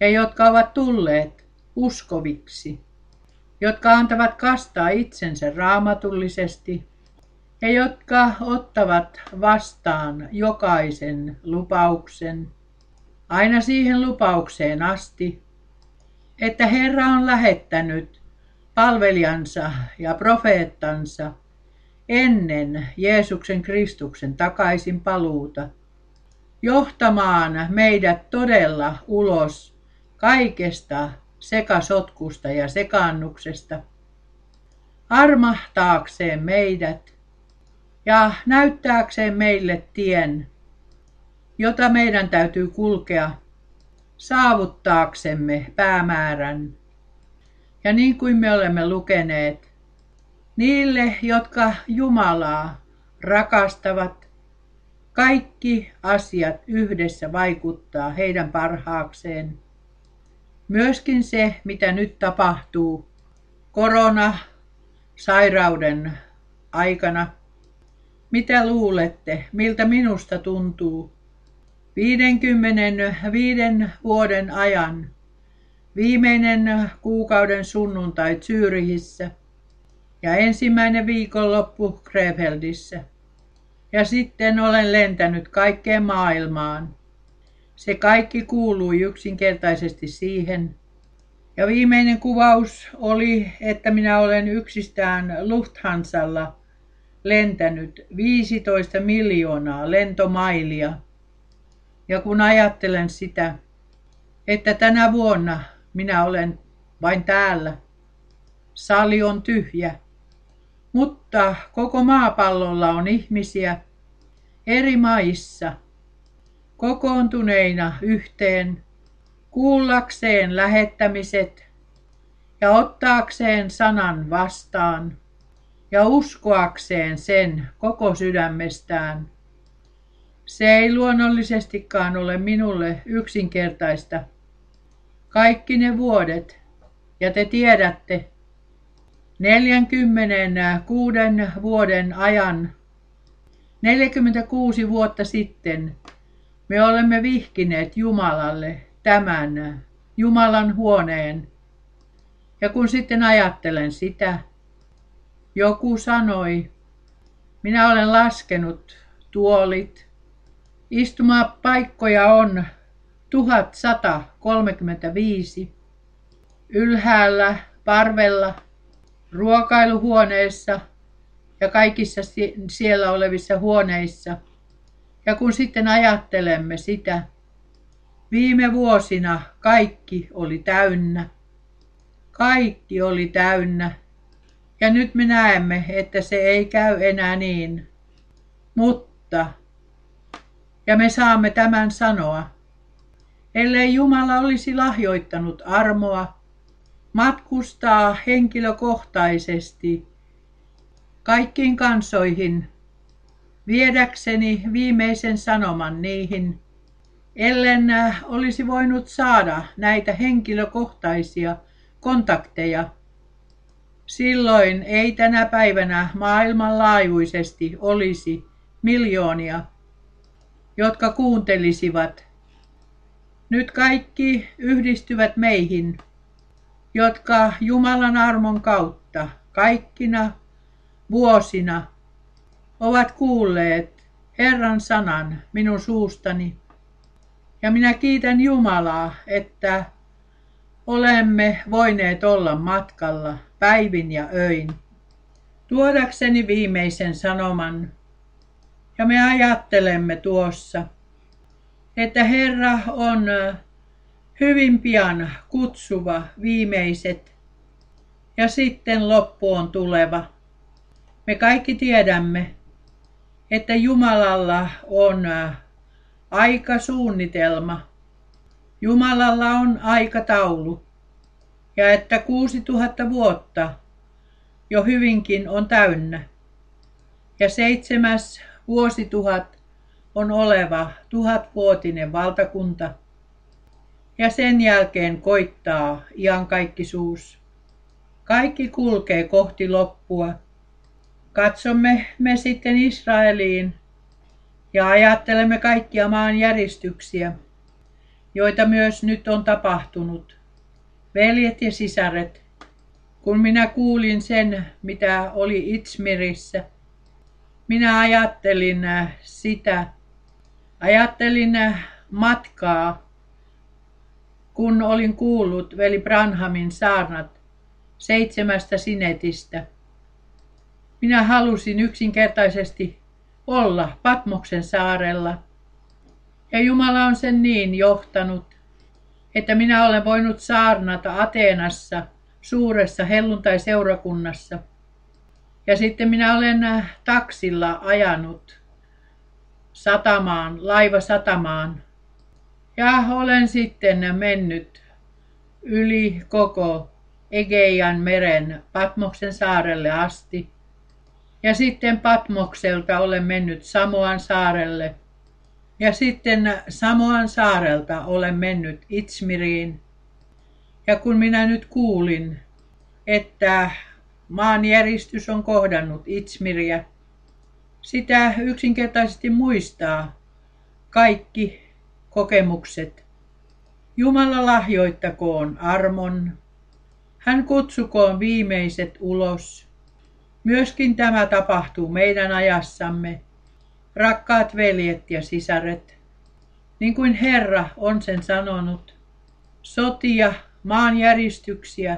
ja jotka ovat tulleet uskoviksi, jotka antavat kastaa itsensä raamatullisesti ja jotka ottavat vastaan jokaisen lupauksen, aina siihen lupaukseen asti, että Herra on lähettänyt palvelijansa ja profeettansa ennen Jeesuksen Kristuksen takaisin paluuta, johtamaan meidät todella ulos kaikesta sekasotkusta ja sekaannuksesta, armahtaakseen meidät ja näyttääkseen meille tien, jota meidän täytyy kulkea saavuttaaksemme päämäärän. Ja niin kuin me olemme lukeneet, niille, jotka Jumalaa rakastavat, kaikki asiat yhdessä vaikuttaa heidän parhaakseen. Myöskin se, mitä nyt tapahtuu koronasairauden aikana. Mitä luulette, miltä minusta tuntuu? viidenkymmenenviiden vuoden ajan, viimeinen kuukauden sunnuntai Zyrihissä ja ensimmäinen viikonloppu Krefeldissä. Ja sitten olen lentänyt kaikkeen maailmaan. Se kaikki kuului yksinkertaisesti siihen. Ja viimeinen kuvaus oli, että minä olen yksistään Lufthansalla lentänyt viisitoista miljoonaa lentomailia. Ja kun ajattelen sitä, että tänä vuonna minä olen vain täällä, sali on tyhjä, mutta koko maapallolla on ihmisiä eri maissa kokoontuneina yhteen, kuullakseen lähettämiset ja ottaakseen sanan vastaan ja uskoakseen sen koko sydämestään. Se ei luonnollisestikaan ole minulle yksinkertaista. Kaikki ne vuodet, ja te tiedätte, neljänkymmenenkuuden vuoden ajan, neljäkymmentäkuusi vuotta sitten, me olemme vihkineet Jumalalle tämän Jumalan huoneen. Ja kun sitten ajattelen sitä, joku sanoi, minä olen laskenut tuolit, istumapaikkoja on tuhat sata kolmekymmentäviisi, ylhäällä, parvella, ruokailuhuoneessa ja kaikissa siellä olevissa huoneissa. Ja kun sitten ajattelemme sitä, viime vuosina kaikki oli täynnä. Kaikki oli täynnä. Ja nyt me näemme, että se ei käy enää niin. Mutta, ja me saamme tämän sanoa, ellei Jumala olisi lahjoittanut armoa matkustaa henkilökohtaisesti kaikkiin kansoihin, viedäkseni viimeisen sanoman niihin, ellen olisi voinut saada näitä henkilökohtaisia kontakteja. Silloin ei tänä päivänä maailmanlaajuisesti olisi miljoonia, jotka kuuntelisivat. Nyt kaikki yhdistyvät meihin, jotka Jumalan armon kautta kaikkina vuosina ovat kuulleet Herran sanan minun suustani. Ja minä kiitän Jumalaa, että olemme voineet olla matkalla päivin ja öin, tuodakseni viimeisen sanoman. Ja me ajattelemme tuossa, että Herra on hyvin pian kutsuva viimeiset ja sitten loppu on tuleva. Me kaikki tiedämme, että Jumalalla on aikasuunnitelma. Jumalalla on aikataulu ja että kuusituhatta vuotta jo hyvinkin on täynnä. Ja seitsemäs vuosituhat on oleva tuhatvuotinen valtakunta. Ja sen jälkeen koittaa iankaikkisuus. Kaikki kulkee kohti loppua. Katsomme me sitten Israeliin ja ajattelemme kaikkia maan järjestyksiä. joita myös nyt on tapahtunut. Veljet ja sisaret, kun minä kuulin sen, mitä oli Izmirissä, minä ajattelin sitä, ajattelin matkaa, kun olin kuullut veli Branhamin saarnat seitsemästä sinetistä. Minä halusin yksinkertaisesti olla Patmoksen saarella. Ja Jumala on sen niin johtanut, että minä olen voinut saarnata Ateenassa suuressa helluntai-seurakunnassa. Ja sitten minä olen taksilla ajanut satamaan, laivasatamaan. Ja olen sitten mennyt yli koko Egeian meren Patmoksen saarelle asti. Ja sitten Patmokselta olen mennyt Samoan saarelle. Ja sitten Samoan saarelta olen mennyt Izmiriin. Ja kun minä nyt kuulin, että maanjäristys on kohdannut Izmiriä, sitä yksinkertaisesti muistaa kaikki kokemukset. Jumala lahjoittakoon armon. Hän kutsukoon viimeiset ulos. Myöskin tämä tapahtuu meidän ajassamme, rakkaat veljet ja sisaret. Niin kuin Herra on sen sanonut, sotia, maanjäristyksiä,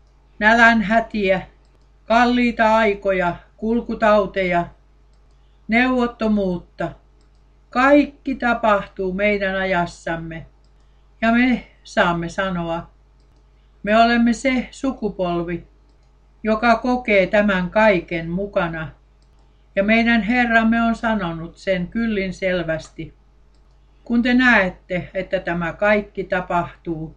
nälänhätiä, kalliita aikoja, kulkutauteja, neuvottomuutta. Kaikki tapahtuu meidän ajassamme ja me saamme sanoa, me olemme se sukupolvi, joka kokee tämän kaiken mukana. Ja meidän Herramme on sanonut sen kyllin selvästi. Kun te näette, että tämä kaikki tapahtuu,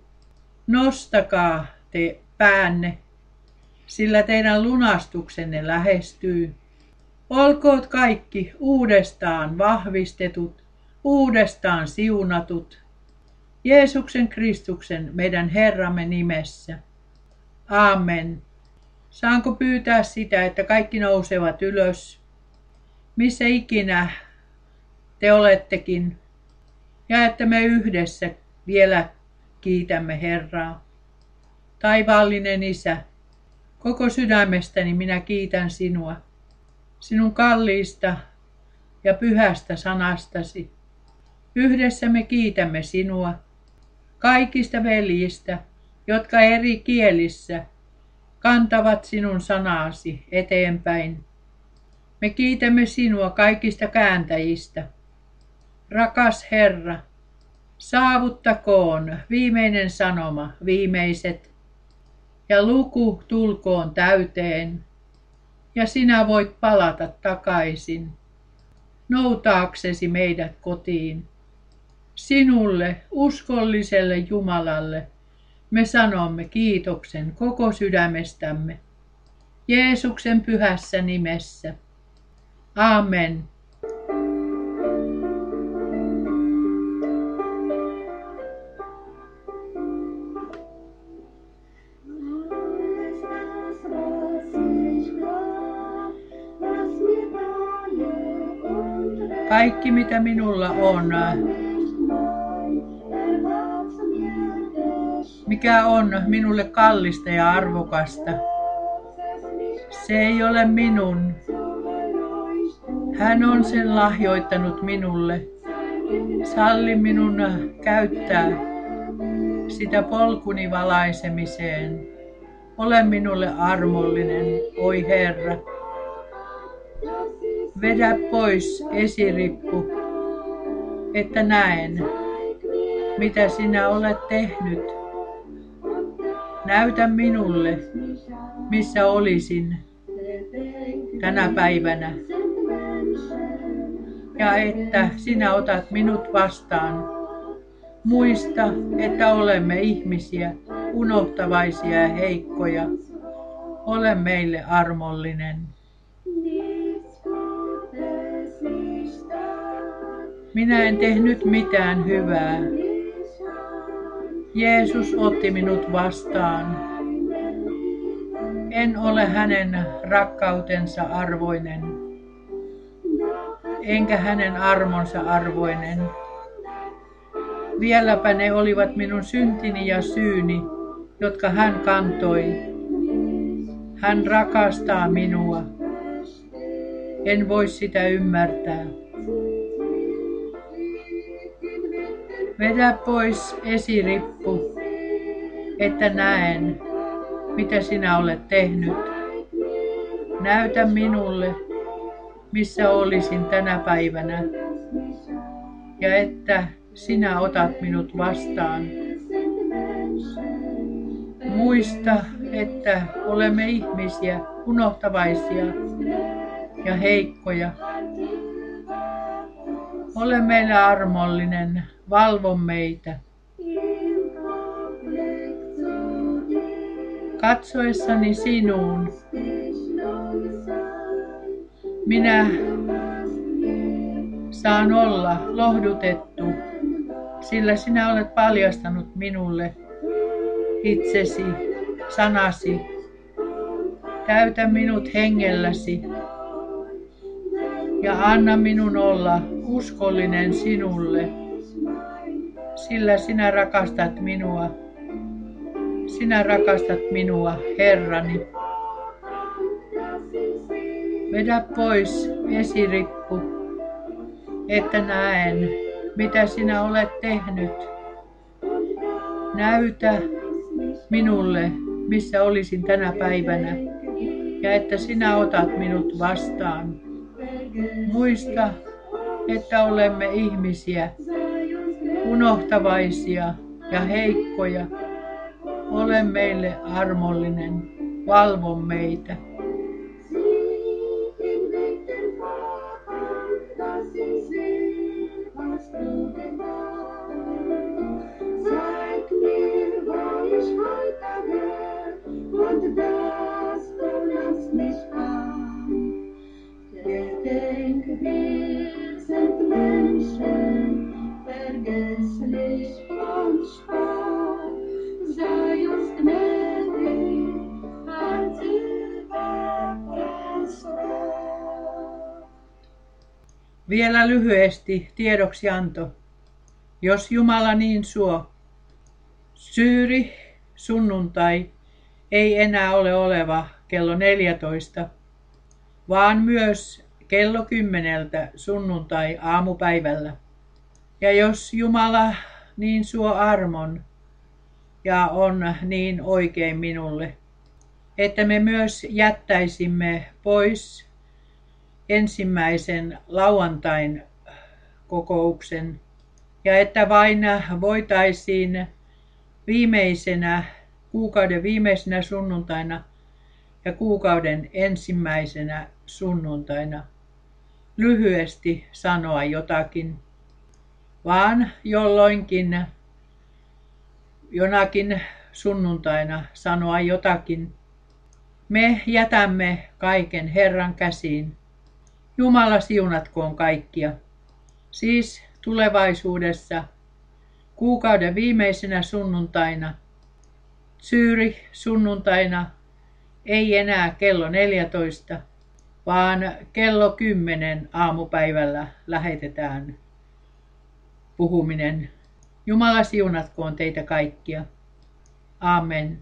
nostakaa te päänne, sillä teidän lunastuksenne lähestyy. Olkoot kaikki uudestaan vahvistetut, uudestaan siunatut, Jeesuksen Kristuksen meidän Herramme nimessä. Aamen. Saanko pyytää sitä, että kaikki nousevat ylös, missä ikinä te olettekin, ja että me yhdessä vielä kiitämme Herraa. Taivaallinen Isä, koko sydämestäni minä kiitän sinua, sinun kalliista ja pyhästä sanastasi. Yhdessä me kiitämme sinua, kaikista veljistä, jotka eri kielissä kantavat sinun sanasi eteenpäin. Me kiitämme sinua kaikista kääntäjistä. Rakas Herra, saavuttakoon viimeinen sanoma, viimeiset, ja luku tulkoon täyteen, ja sinä voit palata takaisin, noutaaksesi meidät kotiin. Sinulle, uskolliselle Jumalalle, me sanomme kiitoksen koko sydämestämme. Jeesuksen pyhässä nimessä. Amen. Kaikki mitä minulla on, mikä on minulle kallista ja arvokasta, se ei ole minun. Hän on sen lahjoittanut minulle. Salli minun käyttää sitä polkuni valaisemiseen. Ole minulle armollinen, oi Herra. Vedä pois esirippu, että näen, mitä sinä olet tehnyt. Näytä minulle, missä olisin tänä päivänä. Ja että sinä otat minut vastaan. Muista, että olemme ihmisiä, unohtavaisia ja heikkoja. Ole meille armollinen. Minä en tehnyt mitään hyvää. Jeesus otti minut vastaan. En ole hänen rakkautensa arvoinen, enkä hänen armonsa arvoinen. Vieläpä ne olivat minun syntini ja syyni, jotka hän kantoi. Hän rakastaa minua. En voi sitä ymmärtää. Vedä pois esirippu, että näen, mitä sinä olet tehnyt. Näytä minulle, missä olisin tänä päivänä, ja että sinä otat minut vastaan. Muista, että olemme ihmisiä, unohtavaisia ja heikkoja. Ole meille armollinen, valvo meitä. Katsoessani sinuun, minä saan olla lohdutettu, sillä sinä olet paljastanut minulle itsesi, sanasi. Täytä minut hengelläsi ja anna minun olla uskollinen sinulle, sillä sinä rakastat minua. Sinä rakastat minua, Herrani. Vedä pois esirippu, että näen, mitä sinä olet tehnyt. Näytä minulle, missä olisin tänä päivänä, ja että sinä otat minut vastaan. Muista, että olemme ihmisiä, unohtavaisia ja heikkoja. Ole meille armollinen, valvo meitä. Vielä lyhyesti tiedoksianto. Jos Jumala niin suo, Syyri sunnuntai ei enää ole oleva kello neljätoista, vaan myös kello kymmeneltä sunnuntai aamupäivällä. Ja jos Jumala niin suo armon ja on niin oikein minulle, että me myös jättäisimme pois ensimmäisen lauantain kokouksen ja että vain voitaisiin viimeisenä, kuukauden viimeisenä sunnuntaina ja kuukauden ensimmäisenä sunnuntaina lyhyesti sanoa jotakin, vaan jolloinkin jonakin sunnuntaina sanoa jotakin. Me jätämme kaiken Herran käsiin. Jumala siunatkoon kaikkia. Siis tulevaisuudessa kuukauden viimeisenä sunnuntaina, Syyri sunnuntaina, ei enää kello neljätoista, vaan kello kymmenen aamupäivällä lähetetään puhuminen. Jumala siunatkoon teitä kaikkia. Amen.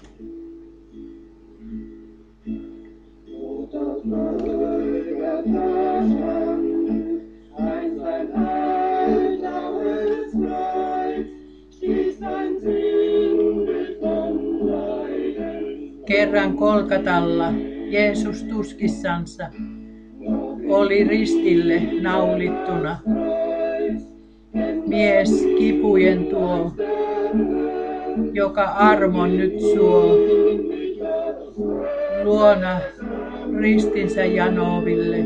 Kerran Kolkatalla Jeesus tuskissansa oli ristille naulittuna. Mies kipujen tuo, joka armon nyt suo, luona ristinsä janoville.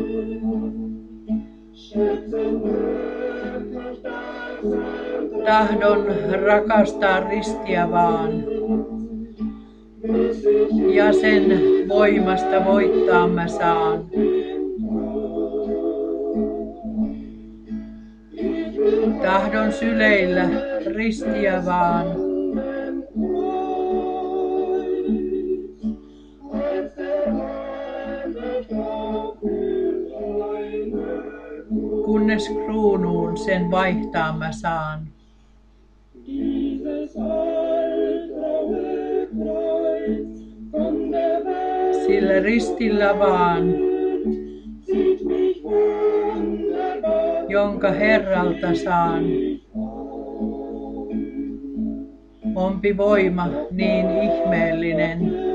Tahdon rakastaa ristiä vaan, ja sen voimasta voittaa mä saan. Tahdon syleillä ristiä vaan, kunnes kruunuun sen vaihtaa mä saan. Dieses altgraue Kreuz von der Welt Sillä ristillä vaan, zieht mich wunderbar jonka Herralta saan, ompi voima niin ihmeellinen.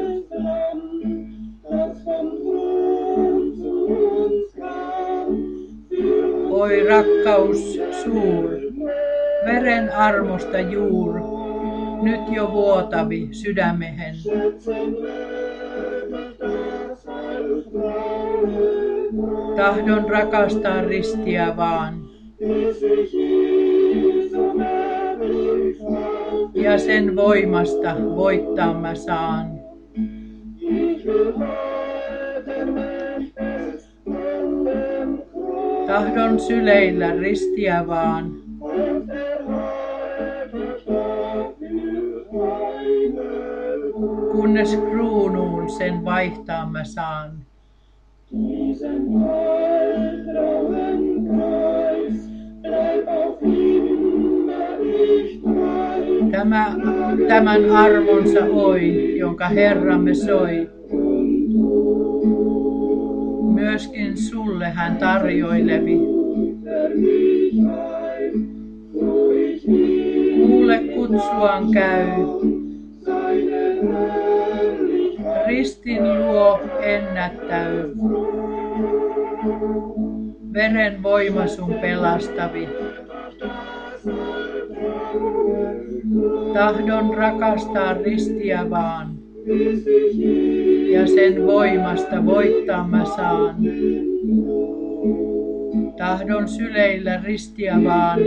das vom Thron zu uns kam, für Oi rakkaus suur, veren armosta juur, nyt jo vuotavi sydämehen. Schätzen möglich das altgraue Tahdon rakastaa ristiä vaan, bis ich Jesu Herrlichkeit ja sen voimasta voittaa mä saan. ich will halten mich fest an dem Kreuz Tahdon syleillä ristiä vaan, und erhalte dafür eine Ruhe. kunnes kruunuun sen vaihtaa mä saan. Diesen altgrauen Kreuz bleib auf immer ich treu. Tämä, tämän armonsa oi, jonka Herramme soi. Myöskin sulle hän tarjoilevi. Kuule kutsuaan käy, ristin luo ennättäy. Veren voima sun pelastavi. Tahdon rakastaa ristiä vaan, ja sen voimasta voittaa mä saan. Tahdon syleillä ristiä vaan,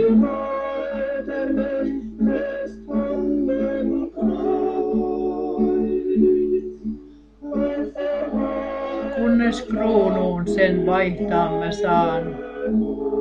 kunnes kruunuun sen vaihtaa mä saan.